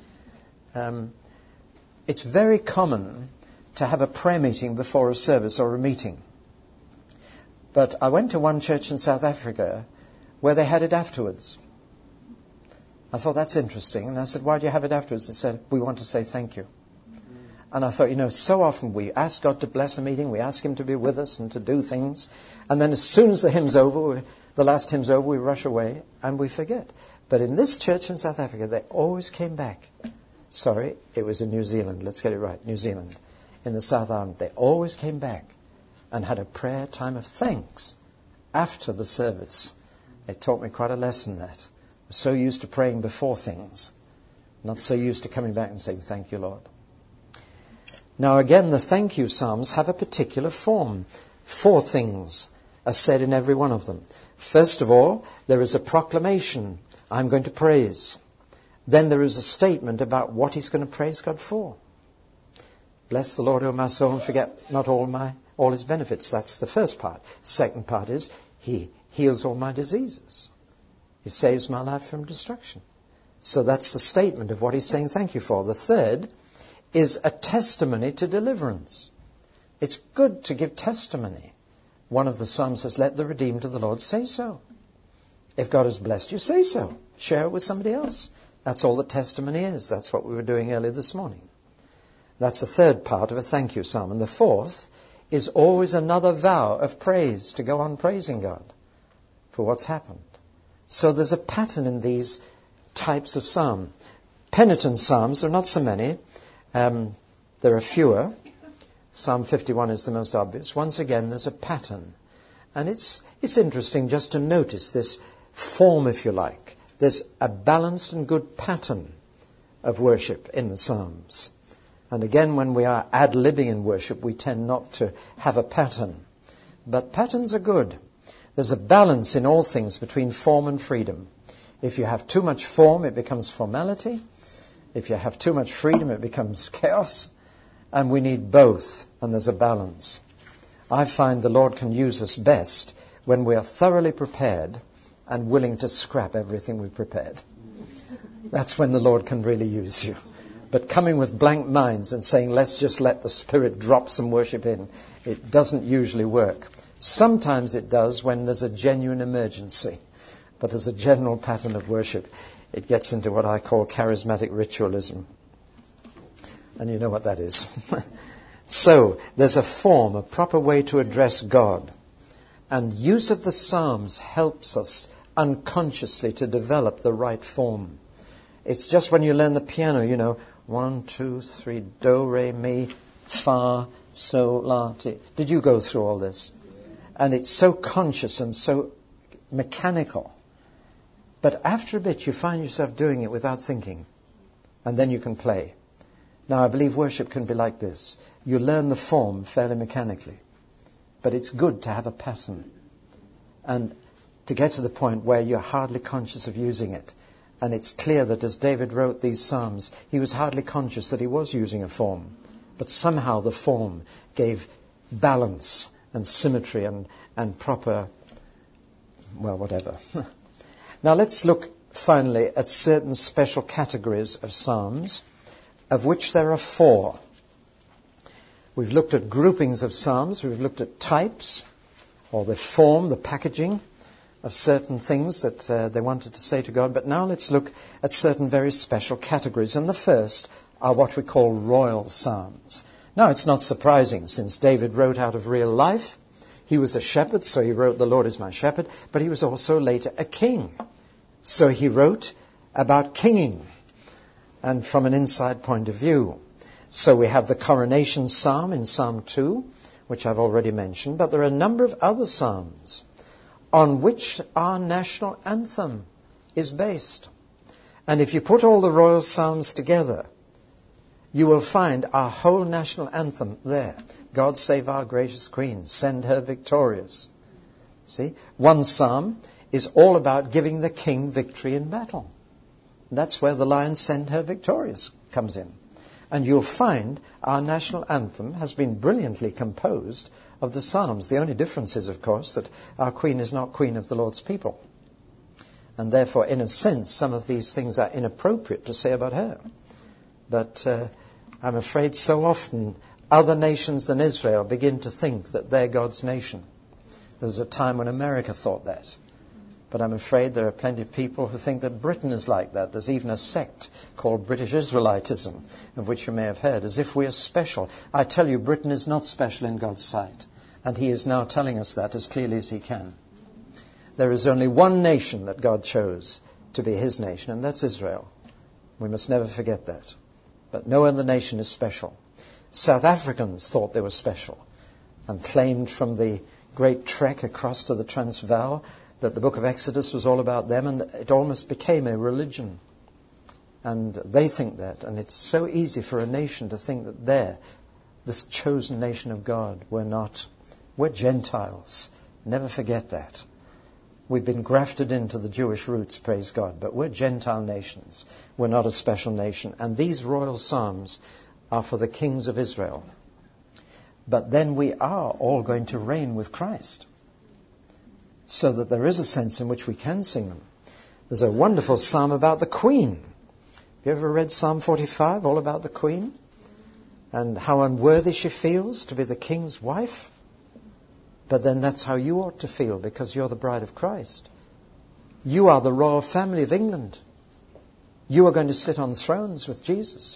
Um, it's very common to have a prayer meeting before a service or a meeting. But I went to one church in South Africa where they had it afterwards. I thought, that's interesting. And I said, why do you have it afterwards? They said, we want to say thank you. And I thought, you know, so often we ask God to bless a meeting, we ask him to be with us and to do things. And then as soon as the hymn's over, the last hymn's over, we rush away and we forget. But in this church in South Africa, they always came back. Sorry, it was in New Zealand. Let's get it right. New Zealand. In the South Island, they always came back and had a prayer time of thanks after the service. It taught me quite a lesson, that. I'm so used to praying before things, not so used to coming back and saying, thank you, Lord. Now again, the thank you psalms have a particular form. Four things are said in every one of them. First of all, there is a proclamation. I'm going to praise. Then there is a statement about what he's going to praise God for. Bless the Lord, O my soul, and forget not all my all his benefits. That's the first part. Second part is he heals all my diseases. He saves my life from destruction. So that's the statement of what he's saying thank you for. The third is a testimony to deliverance. It's good to give testimony. One of the Psalms says, let the redeemed of the Lord say so. If God has blessed you, say so. Share it with somebody else. That's all that testimony is. That's what we were doing earlier this morning. That's the third part of a thank you psalm. And the fourth is always another vow of praise, to go on praising God for what's happened. So there's a pattern in these types of psalm. Penitent psalms, there are not so many. Um, there are fewer. Psalm fifty-one is the most obvious. Once again, there's a pattern. And it's it's interesting just to notice this form, if you like. There's a balanced and good pattern of worship in the Psalms. And again, when we are ad-libbing in worship, we tend not to have a pattern. But patterns are good. There's a balance in all things between form and freedom. If you have too much form, it becomes formality. If you have too much freedom, it becomes chaos. And we need both, and there's a balance. I find the Lord can use us best when we are thoroughly prepared and willing to scrap everything we've prepared. That's when the Lord can really use you. But coming with blank minds and saying, let's just let the Spirit drop some worship in, it doesn't usually work. Sometimes it does when there's a genuine emergency. But as a general pattern of worship, it gets into what I call charismatic ritualism. And you know what that is. So, there's a form, a proper way to address God. And use of the Psalms helps us unconsciously to develop the right form. It's just when you learn the piano, you know, one, two, three, do, re, mi, fa, sol, la, ti. Did you go through all this? And it's so conscious and so mechanical. But after a bit, you find yourself doing it without thinking. And then you can play. Now, I believe worship can be like this. You learn the form fairly mechanically. But it's good to have a pattern. And to get to the point where you're hardly conscious of using it. And it's clear that as David wrote these Psalms, he was hardly conscious that he was using a form. But somehow the form gave balance and symmetry and, and proper, well, whatever. Now let's look finally at certain special categories of Psalms, of which there are four. We've looked at groupings of Psalms, we've looked at types, or the form, the packaging of certain things that uh, they wanted to say to God. But now let's look at certain very special categories. And the first are what we call royal psalms. Now, it's not surprising, since David wrote out of real life. He was a shepherd, so he wrote, "The Lord is my shepherd," but he was also later a king. So he wrote about kinging, and from an inside point of view. So we have the coronation psalm in Psalm two, which I've already mentioned, but there are a number of other psalms on which our national anthem is based. And if you put all the royal psalms together, you will find our whole national anthem there. God save our gracious Queen, send her victorious. See, one psalm is all about giving the king victory in battle. That's where the line "send her victorious" comes in. And you'll find our national anthem has been brilliantly composed of the Psalms. The only difference is, of course, that our Queen is not Queen of the Lord's people. And therefore, in a sense, some of these things are inappropriate to say about her. But uh, I'm afraid so often other nations than Israel begin to think that they're God's nation. There was a time when America thought that. But I'm afraid there are plenty of people who think that Britain is like that. There's even a sect called British Israelitism, of which you may have heard, as if we are special. I tell you, Britain is not special in God's sight. And he is now telling us that as clearly as he can. There is only one nation that God chose to be his nation, and that's Israel. We must never forget that. But no other nation is special. South Africans thought they were special and claimed from the great trek across to the Transvaal that the book of Exodus was all about them, and it almost became a religion. And they think that, and it's so easy for a nation to think that they're this chosen nation of God. We're not. We're Gentiles. Never forget that. We've been grafted into the Jewish roots, praise God, but we're Gentile nations. We're not a special nation. And these royal psalms are for the kings of Israel. But then we are all going to reign with Christ, so that there is a sense in which we can sing them. There's a wonderful psalm about the Queen. Have you ever read Psalm forty-five, all about the Queen? And how unworthy she feels to be the king's wife? But then that's how you ought to feel, because you're the bride of Christ. You are the royal family of England. You are going to sit on thrones with Jesus.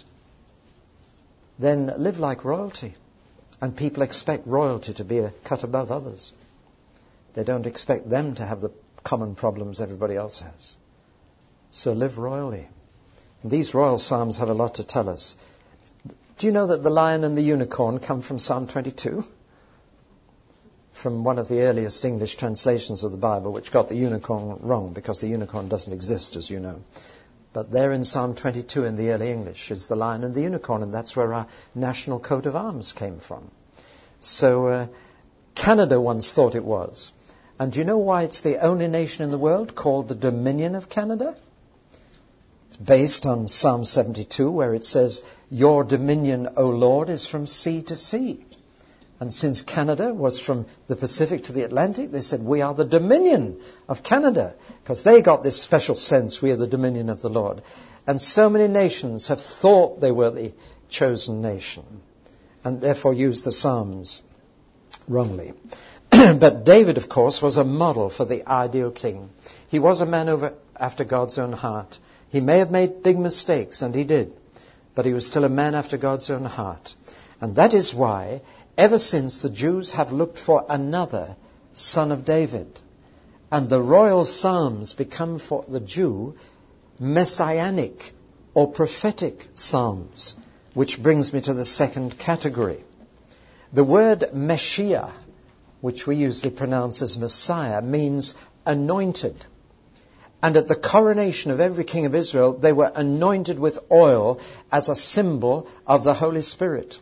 Then live like royalty. And people expect royalty to be a cut above others. They don't expect them to have the common problems everybody else has. So live royally. These royal psalms have a lot to tell us. Do you know that the lion and the unicorn come from Psalm twenty-two? From one of the earliest English translations of the Bible, which got the unicorn wrong, because the unicorn doesn't exist, as you know. But there in Psalm twenty-two in the early English is the lion and the unicorn, and that's where our national coat of arms came from. So uh, Canada once thought it was. And do you know why it's the only nation in the world called the Dominion of Canada? It's based on Psalm seventy-two, where it says, "Your dominion, O Lord, is from sea to sea." And since Canada was from the Pacific to the Atlantic, they said, we are the dominion of Canada, because they got this special sense, we are the dominion of the Lord. And so many nations have thought they were the chosen nation, and therefore used the Psalms wrongly. But David, of course, was a model for the ideal king. He was a man over after God's own heart. He may have made big mistakes, and he did, but he was still a man after God's own heart. And that is why, ever since, the Jews have looked for another son of David. And the royal psalms become for the Jew messianic or prophetic psalms, which brings me to the second category. The word Messiah, which we usually pronounce as Messiah, means anointed. And at the coronation of every king of Israel, they were anointed with oil as a symbol of the Holy Spirit.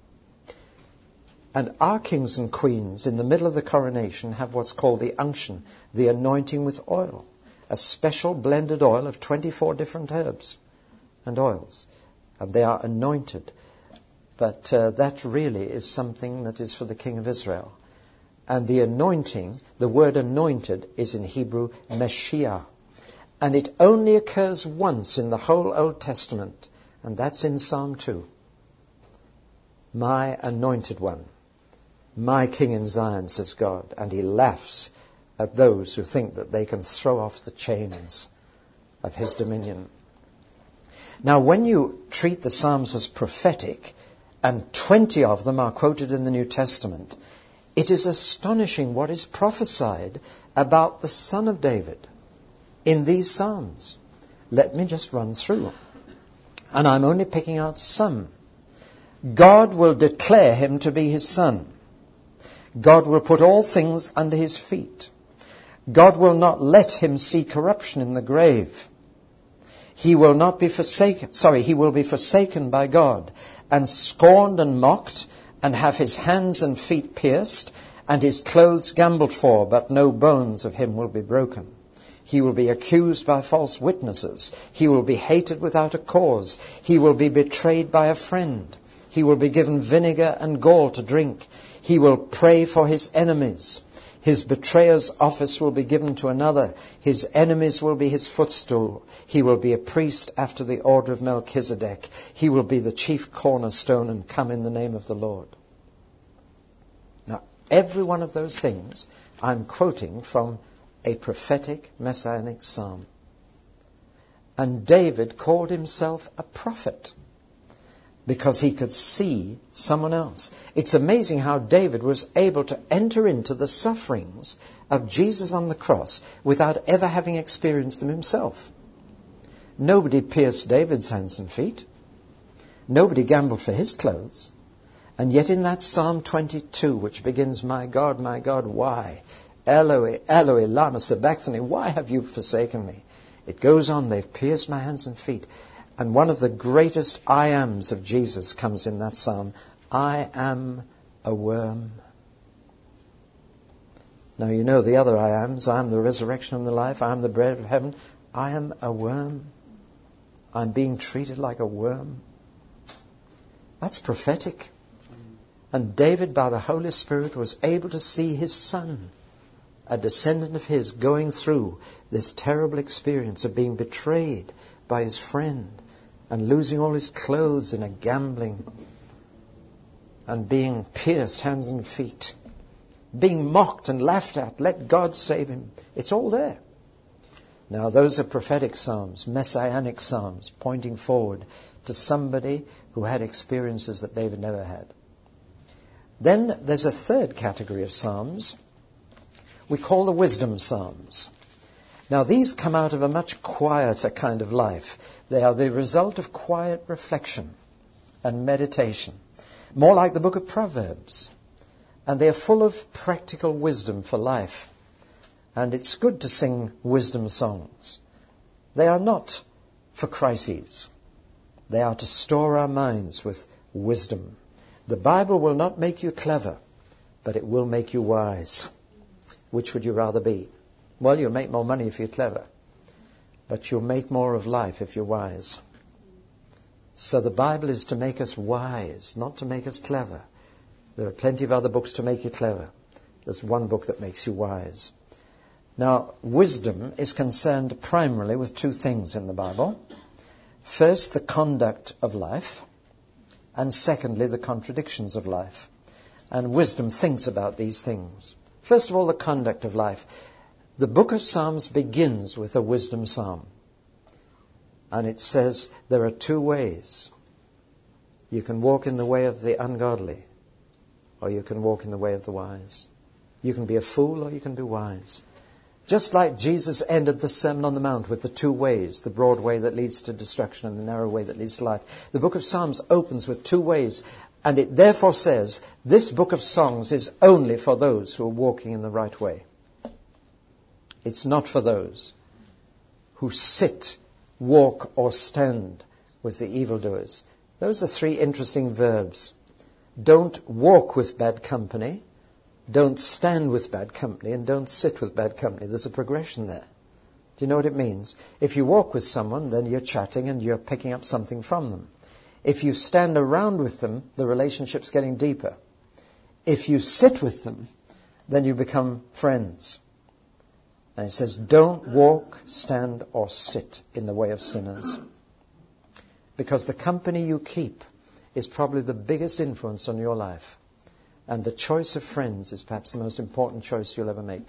And our kings and queens in the middle of the coronation have what's called the unction, the anointing with oil, a special blended oil of twenty-four different herbs and oils. And they are anointed. But uh, that really is something that is for the king of Israel. And the anointing, the word anointed, is in Hebrew Messiah. And it only occurs once in the whole Old Testament, and that's in Psalm two. My anointed one. My king in Zion, says God, and he laughs at those who think that they can throw off the chains of his dominion. Now, when you treat the Psalms as prophetic, and twenty of them are quoted in the New Testament, it is astonishing what is prophesied about the Son of David in these Psalms. Let me just run through. And I'm only picking out some. God will declare him to be his son. God will put all things under his feet. God will not let him see corruption in the grave. He will not be forsaken, sorry, he will be forsaken by God, and scorned and mocked, and have his hands and feet pierced, and his clothes gambled for, but no bones of him will be broken. He will be accused by false witnesses. He will be hated without a cause. He will be betrayed by a friend. He will be given vinegar and gall to drink. He will pray for his enemies. His betrayer's office will be given to another. His enemies will be his footstool. He will be a priest after the order of Melchizedek. He will be the chief cornerstone and come in the name of the Lord. Now, every one of those things I'm quoting from a prophetic messianic psalm. And David called himself a prophet because he could see someone else. It's amazing how David was able to enter into the sufferings of Jesus on the cross without ever having experienced them himself. Nobody pierced David's hands and feet. Nobody gambled for his clothes. And yet in that Psalm twenty-two, which begins, "My God, my God, why? Eloi, Eloi, lama sabachthani, why have you forsaken me?" It goes on, they've pierced my hands and feet. And one of the greatest I ams of Jesus comes in that psalm. I am a worm. Now you know the other I ams. I am the resurrection and the life. I am the bread of heaven. I am a worm. I'm being treated like a worm. That's prophetic. And David, by the Holy Spirit, was able to see his son, a descendant of his, going through this terrible experience of being betrayed by his friend and losing all his clothes in a gambling and being pierced hands and feet, being mocked and laughed at. Let God save him. It's all there. Now those are prophetic psalms, messianic psalms, pointing forward to somebody who had experiences that David never had. Then there's a third category of psalms we call the wisdom psalms. Now, these come out of a much quieter kind of life. They are the result of quiet reflection and meditation, more like the book of Proverbs. And they are full of practical wisdom for life. And it's good to sing wisdom songs. They are not for crises. They are to store our minds with wisdom. The Bible will not make you clever, but it will make you wise. Which would you rather be? Well, you'll make more money if you're clever, but you'll make more of life if you're wise. So the Bible is to make us wise, not to make us clever. There are plenty of other books to make you clever. There's one book that makes you wise. Now, wisdom is concerned primarily with two things in the Bible. First, the conduct of life, and secondly, the contradictions of life. And wisdom thinks about these things. First of all, the conduct of life. The book of Psalms begins with a wisdom psalm. And it says there are two ways. You can walk in the way of the ungodly, or you can walk in the way of the wise. You can be a fool or you can be wise. Just like Jesus ended the Sermon on the Mount with the two ways, the broad way that leads to destruction and the narrow way that leads to life. The book of Psalms opens with two ways, and it therefore says, this book of songs is only for those who are walking in the right way. It's not for those who sit, walk, or stand with the evildoers. Those are three interesting verbs. Don't walk with bad company, don't stand with bad company, and don't sit with bad company. There's a progression there. Do you know what it means? If you walk with someone, then you're chatting and you're picking up something from them. If you stand around with them, the relationship's getting deeper. If you sit with them, then you become friends. And it says, don't walk, stand, or sit in the way of sinners. Because the company you keep is probably the biggest influence on your life. And the choice of friends is perhaps the most important choice you'll ever make.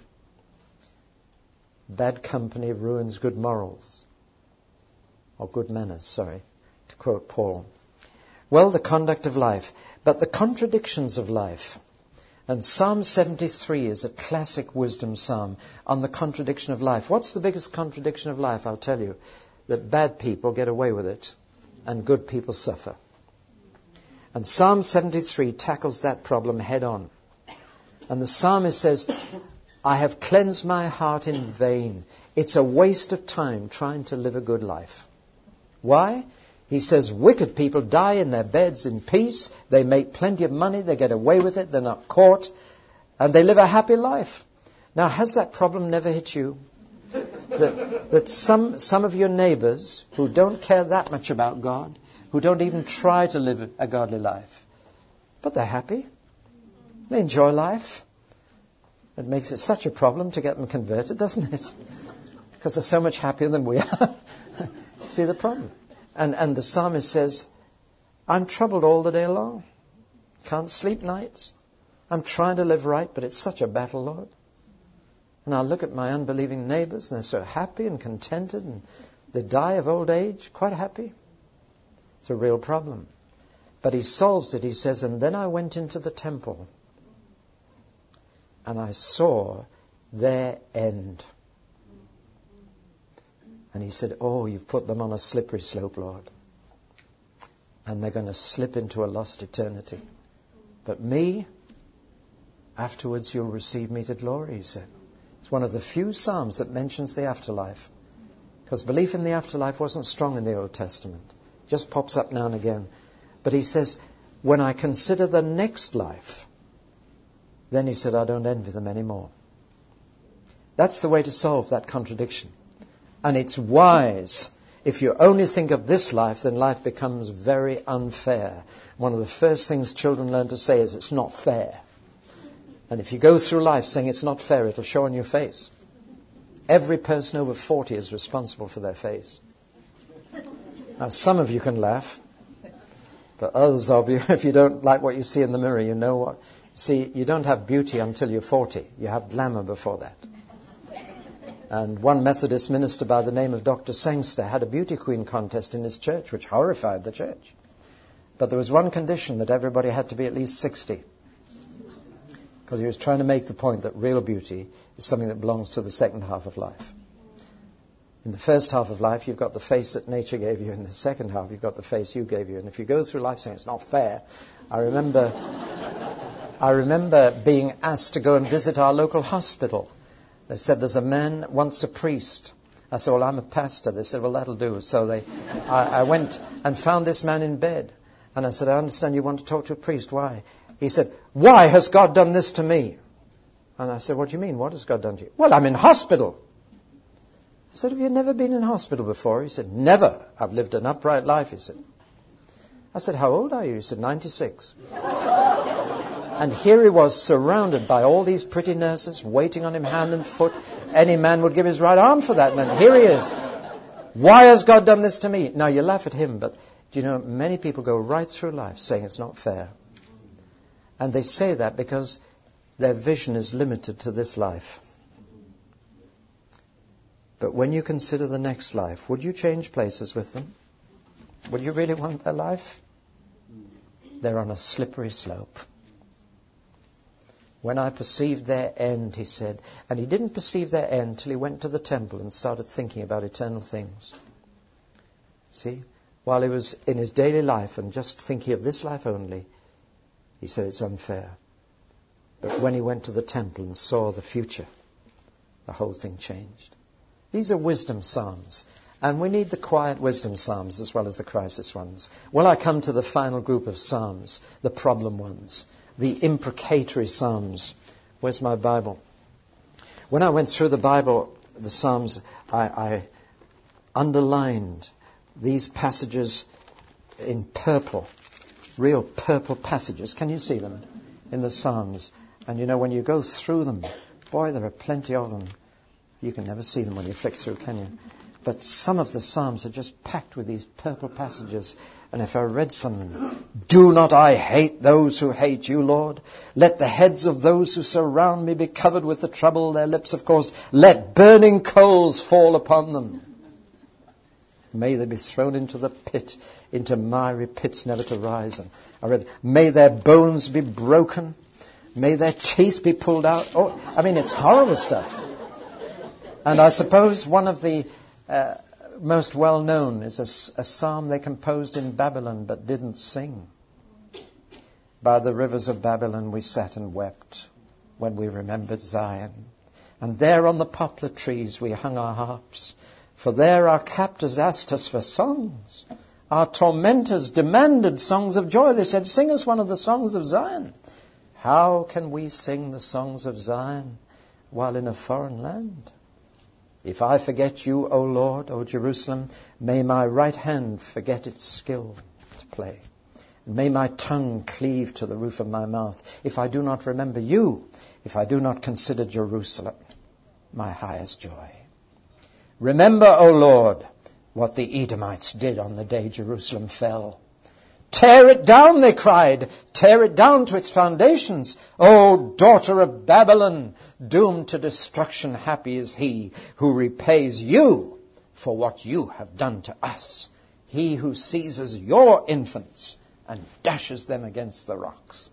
Bad company ruins good morals. Or good manners, sorry, to quote Paul. Well, the conduct of life, but the contradictions of life. And Psalm seventy-three is a classic wisdom psalm on the contradiction of life. What's the biggest contradiction of life? I'll tell you, that bad people get away with it and good people suffer. And Psalm seventy-three tackles that problem head on. And the psalmist says, I have cleansed my heart in vain. It's a waste of time trying to live a good life. Why? He says, wicked people die in their beds in peace. They make plenty of money. They get away with it. They're not caught. And they live a happy life. Now, has that problem never hit you? That, that some, some of your neighbors who don't care that much about God, who don't even try to live a godly life, but they're happy. They enjoy life. It makes it such a problem to get them converted, doesn't it? Because they're so much happier than we are. See the problem? And, and the psalmist says, I'm troubled all the day long. Can't sleep nights. I'm trying to live right, but it's such a battle, Lord. And I look at my unbelieving neighbors, and they're so happy and contented, and they die of old age, quite happy. It's a real problem. But he solves it. He says, and then I went into the temple, and I saw their end. And he said, oh, you've put them on a slippery slope, Lord. And they're going to slip into a lost eternity. But me, afterwards you'll receive me to glory, he said. It's one of the few psalms that mentions the afterlife. Because belief in the afterlife wasn't strong in the Old Testament. It just pops up now and again. But he says, when I consider the next life, then he said, I don't envy them anymore. That's the way to solve that contradiction. And it's wise. If you only think of this life, then life becomes very unfair. One of the first things children learn to say is, it's not fair. And if you go through life saying it's not fair, it'll show on your face. Every person over forty is responsible for their face. Now, some of you can laugh, but others of you, if you don't like what you see in the mirror, you know what. See, you don't have beauty until you're forty. You have glamour before that. And one Methodist minister by the name of Doctor Sangster had a beauty queen contest in his church, which horrified the church. But there was one condition, that everybody had to be at least sixty. Because he was trying to make the point that real beauty is something that belongs to the second half of life. In the first half of life, you've got the face that nature gave you. In the second half, you've got the face you gave you. And if you go through life saying it's not fair, I remember, I remember being asked to go and visit our local hospital. They said, there's a man, once a priest. I said, well, I'm a pastor. They said, well, that'll do. So they, I, I went and found this man in bed. And I said, I understand you want to talk to a priest. Why? He said, why has God done this to me? And I said, what do you mean? What has God done to you? Well, I'm in hospital. I said, have you never been in hospital before? He said, never. I've lived an upright life, he said. I said, how old are you? He said, ninety-six. And here he was, surrounded by all these pretty nurses, waiting on him hand and foot. Any man would give his right arm for that man. Here he is. Why has God done this to me? Now, you laugh at him, but do you know, many people go right through life saying it's not fair. And they say that because their vision is limited to this life. But when you consider the next life, would you change places with them? Would you really want their life? They're on a slippery slope. When I perceived their end, he said, and he didn't perceive their end till he went to the temple and started thinking about eternal things. See, while he was in his daily life and just thinking of this life only, he said it's unfair. But when he went to the temple and saw the future, the whole thing changed. These are wisdom psalms. And we need the quiet wisdom psalms as well as the crisis ones. Well, I come to the final group of psalms, the problem ones, the imprecatory psalms. Where's my Bible? When I went through the Bible, the psalms, I, I underlined these passages in purple, real purple passages. Can you see them in the psalms? And you know, when you go through them, boy, there are plenty of them. You can never see them when you flick through, can you? But some of the Psalms are just packed with these purple passages. And if I read some of them, do not I hate those who hate you, Lord? Let the heads of those who surround me be covered with the trouble their lips have caused. Let burning coals fall upon them. May they be thrown into the pit, into miry pits never to rise. And I read, may their bones be broken. May their teeth be pulled out. Oh, I mean, it's horrible stuff. And I suppose one of the uh, most well-known is a, a psalm they composed in Babylon but didn't sing. By the rivers of Babylon we sat and wept when we remembered Zion. And there on the poplar trees we hung our harps. For there our captors asked us for songs. Our tormentors demanded songs of joy. They said, sing us one of the songs of Zion. How can we sing the songs of Zion while in a foreign land? If I forget you, O Lord, O Jerusalem, may my right hand forget its skill to play. And may my tongue cleave to the roof of my mouth. If I do not remember you, if I do not consider Jerusalem, my highest joy. Remember, O Lord, what the Edomites did on the day Jerusalem fell. Tear it down, they cried. Tear it down to its foundations. O daughter of Babylon, doomed to destruction, happy is he who repays you for what you have done to us. He who seizes your infants and dashes them against the rocks.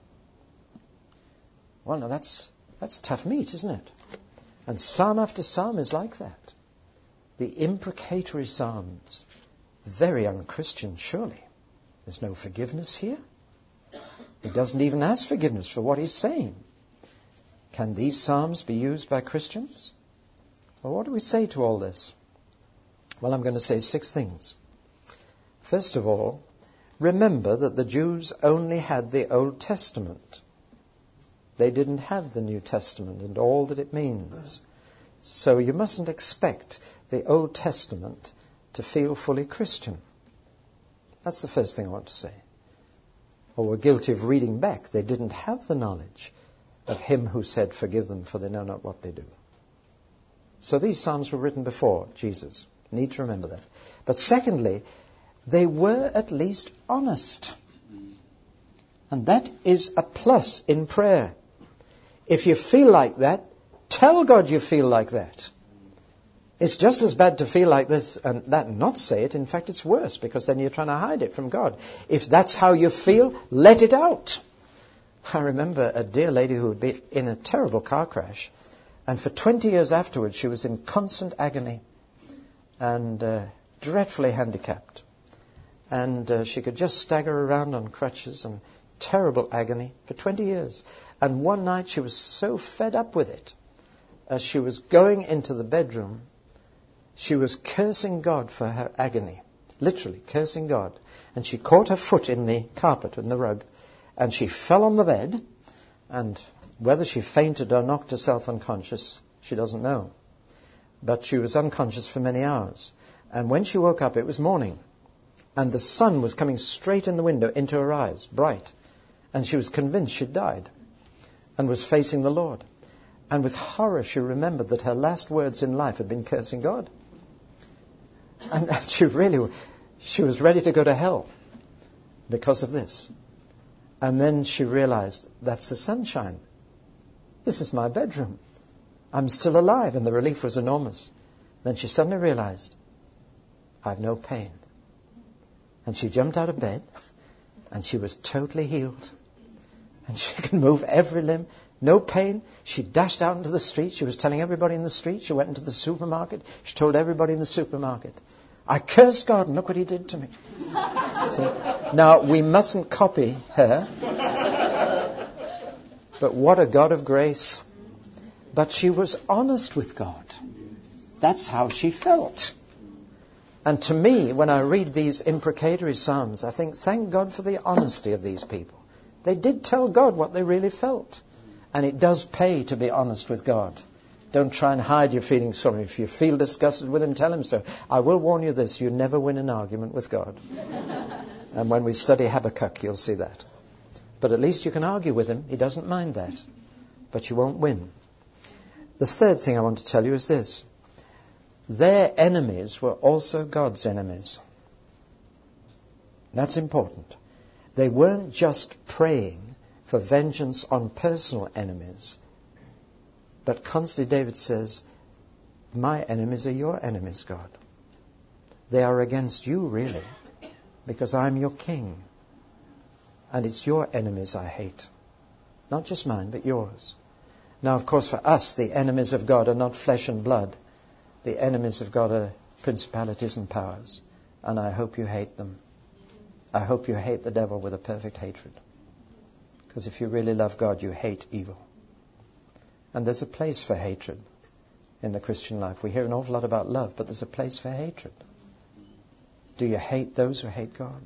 Well, now that's, that's tough meat, isn't it? And psalm after psalm is like that. The imprecatory psalms, very unchristian, surely. There's no forgiveness here. He doesn't even ask forgiveness for what he's saying. Can these psalms be used by Christians? Well, what do we say to all this? Well, I'm going to say six things. First of all, remember that the Jews only had the Old Testament. They didn't have the New Testament and all that it means. So you mustn't expect the Old Testament to feel fully Christian. That's the first thing I want to say. Or we're guilty of reading back. They didn't have the knowledge of him who said, forgive them, for they know not what they do. So these psalms were written before Jesus. You need to remember that. But secondly, they were at least honest. And that is a plus in prayer. If you feel like that, tell God you feel like that. It's just as bad to feel like this and that and not say it. In fact, it's worse because then you're trying to hide it from God. If that's how you feel, let it out. I remember a dear lady who had been in a terrible car crash, and for twenty years afterwards she was in constant agony. and uh, dreadfully handicapped. And uh, she could just stagger around on crutches, and terrible agony for twenty years. And one night she was so fed up with it, as she was going into the bedroom, she was cursing God for her agony, literally cursing God. And she caught her foot in the carpet, in the rug, and she fell on the bed, and whether she fainted or knocked herself unconscious, she doesn't know. But she was unconscious for many hours. And when she woke up, it was morning, and the sun was coming straight in the window into her eyes, bright. And she was convinced she'd died and was facing the Lord. And with horror, she remembered that her last words in life had been cursing God. And she really, she was ready to go to hell because of this. And then she realized, that's the sunshine. This is my bedroom. I'm still alive. And the relief was enormous. Then she suddenly realized, I've no pain. And she jumped out of bed, and she was totally healed. And she could move every limb. No pain. She dashed out into the street. She was telling everybody in the street. She went into the supermarket. She told everybody in the supermarket, I cursed God and look what he did to me. See? Now, we mustn't copy her. But what a God of grace. But she was honest with God. That's how she felt. And to me, when I read these imprecatory psalms, I think, thank God for the honesty of these people. They did tell God what they really felt. And it does pay to be honest with God. Don't try and hide your feelings from him. If you feel disgusted with him, tell him so. I will warn you this, you never win an argument with God. And when we study Habakkuk, you'll see that. But at least you can argue with him. He doesn't mind that. But you won't win. The third thing I want to tell you is this. Their enemies were also God's enemies. That's important. They weren't just praying for vengeance on personal enemies, but constantly David says, my enemies are your enemies, God. They are against you, really, because I'm your king. And it's your enemies I hate. Not just mine, but yours. Now, of course, for us, the enemies of God are not flesh and blood. The enemies of God are principalities and powers. And I hope you hate them. I hope you hate the devil with a perfect hatred. Because if you really love God, you hate evil. And there's a place for hatred in the Christian life. We hear an awful lot about love, but there's a place for hatred. Do you hate those who hate God?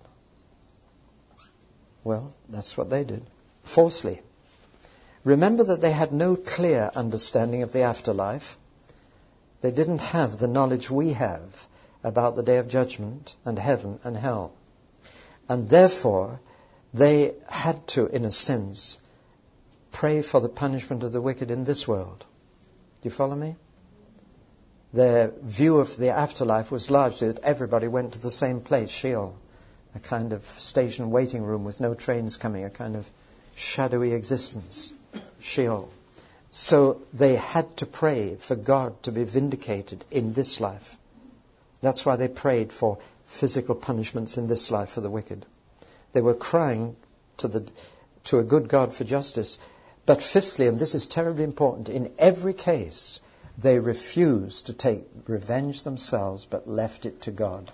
Well, that's what they did. Fourthly, remember that they had no clear understanding of the afterlife. They didn't have the knowledge we have about the day of judgment and heaven and hell. And therefore, they had to, in a sense, pray for the punishment of the wicked in this world. Do you follow me? Their view of the afterlife was largely that everybody went to the same place, Sheol, a kind of station waiting room with no trains coming, a kind of shadowy existence, Sheol. So they had to pray for God to be vindicated in this life. That's why they prayed for physical punishments in this life for the wicked. They were crying to the to a good God for justice. But fifthly, and this is terribly important, in every case, they refused to take revenge themselves, but left it to God.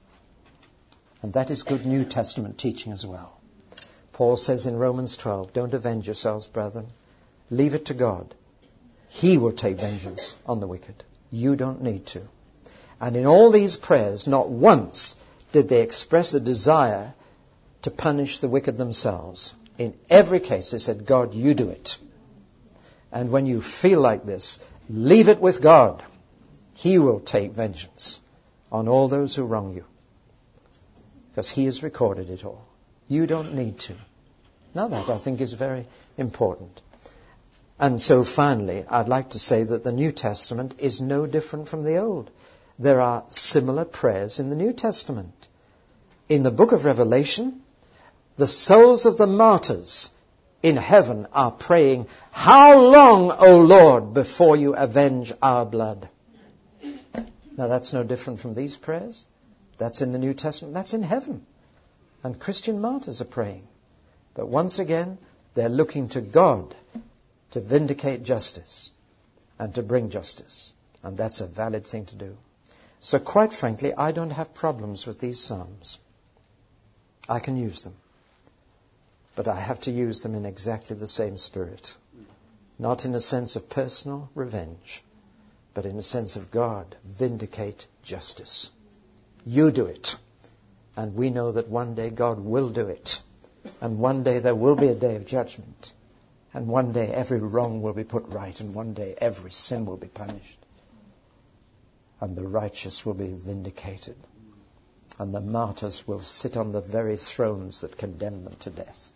And that is good New Testament teaching as well. Paul says in Romans twelve, don't avenge yourselves, brethren. Leave it to God. He will take vengeance on the wicked. You don't need to. And in all these prayers, not once did they express a desire to punish the wicked themselves. In every case, they said, God, you do it. And when you feel like this, leave it with God. He will take vengeance on all those who wrong you. Because he has recorded it all. You don't need to. Now that, I think, is very important. And so finally, I'd like to say that the New Testament is no different from the Old. There are similar prayers in the New Testament. In the book of Revelation, the souls of the martyrs in heaven are praying, how long, O Lord, before you avenge our blood? Now that's no different from these prayers. That's in the New Testament. That's in heaven. And Christian martyrs are praying. But once again, they're looking to God to vindicate justice and to bring justice. And that's a valid thing to do. So quite frankly, I don't have problems with these psalms. I can use them. But I have to use them in exactly the same spirit. Not in a sense of personal revenge, but in a sense of God, vindicate justice. You do it. And we know that one day God will do it. And one day there will be a day of judgment. And one day every wrong will be put right. And one day every sin will be punished. And the righteous will be vindicated. And the martyrs will sit on the very thrones that condemn them to death.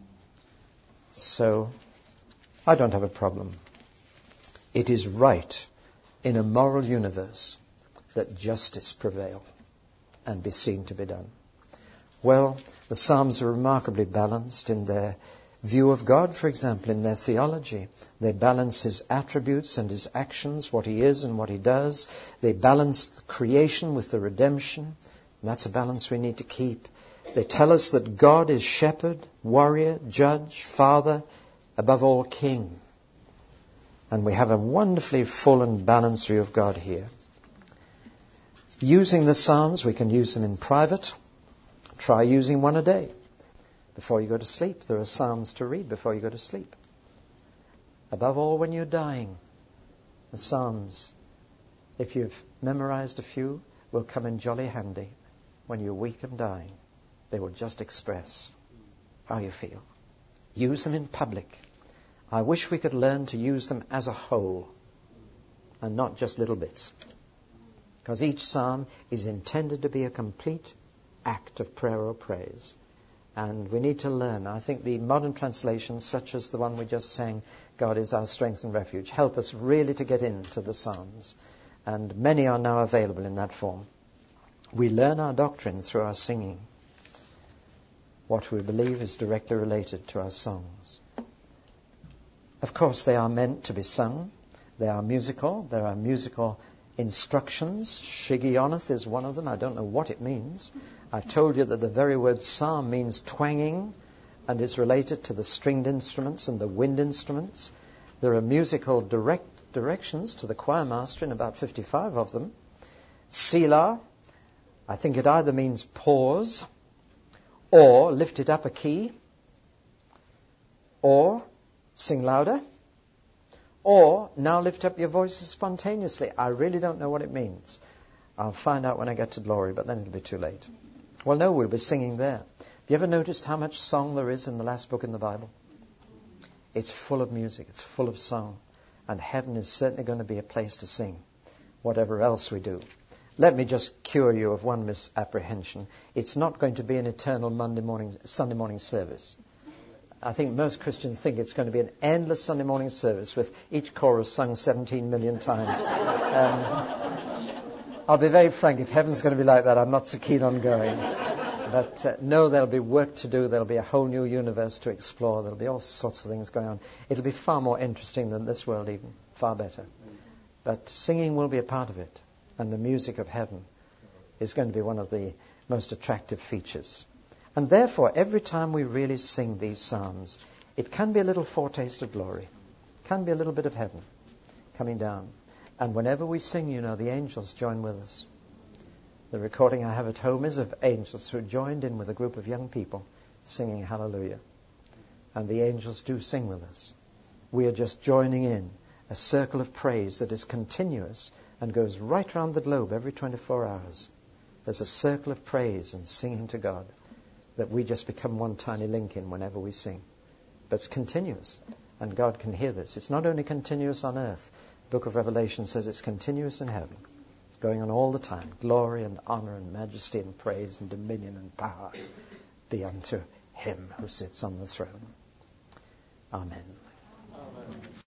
So, I don't have a problem. It is right in a moral universe that justice prevail and be seen to be done. Well, the Psalms are remarkably balanced in their view of God, for example, in their theology. They balance his attributes and his actions, what he is and what he does. They balance the creation with the redemption. And that's a balance we need to keep. They tell us that God is shepherd, warrior, judge, father, above all king. And we have a wonderfully full and balanced view of God here. Using the Psalms, we can use them in private. Try using one a day. Before you go to sleep, there are Psalms to read before you go to sleep. Above all, when you're dying, the Psalms, if you've memorized a few, will come in jolly handy when you're weak and dying. They will just express how you feel. Use them in public. I wish we could learn to use them as a whole and not just little bits. Because each psalm is intended to be a complete act of prayer or praise. And we need to learn. I think the modern translations, such as the one we just sang, God is our strength and refuge, help us really to get into the Psalms. And many are now available in that form. We learn our doctrine through our singing. What we believe is directly related to our songs. Of course, they are meant to be sung. They are musical. There are musical instructions. Shigionoth is one of them. I don't know what it means. I've told you that the very word psalm means twanging and is related to the stringed instruments and the wind instruments. There are musical direct directions to the choir master in about fifty-five of them. Selah, I think it either means pause, or lift it up a key, or sing louder, or now lift up your voices spontaneously. I really don't know what it means. I'll find out when I get to glory, but then it'll be too late. Well, no, we'll be singing there. Have you ever noticed how much song there is in the last book in the Bible? It's full of music. It's full of song. And heaven is certainly going to be a place to sing, whatever else we do. Let me just cure you of one misapprehension. It's not going to be an eternal Monday morning, Sunday morning service. I think most Christians think it's going to be an endless Sunday morning service with each chorus sung seventeen million times. Um, I'll be very frank, if heaven's going to be like that, I'm not so keen on going. But uh, no, there'll be work to do. There'll be a whole new universe to explore. There'll be all sorts of things going on. It'll be far more interesting than this world even, far better. But singing will be a part of it. And the music of heaven is going to be one of the most attractive features. And therefore, every time we really sing these psalms, it can be a little foretaste of glory. It can be a little bit of heaven coming down. And whenever we sing, you know, the angels join with us. The recording I have at home is of angels who joined in with a group of young people singing hallelujah. And the angels do sing with us. We are just joining in a circle of praise that is continuous and goes right around the globe every twenty-four hours. There's a circle of praise and singing to God that we just become one tiny link in whenever we sing. But it's continuous, and God can hear this. It's not only continuous on earth. The book of Revelation says it's continuous in heaven. It's going on all the time. Glory and honor and majesty and praise and dominion and power be unto him who sits on the throne. Amen. Amen.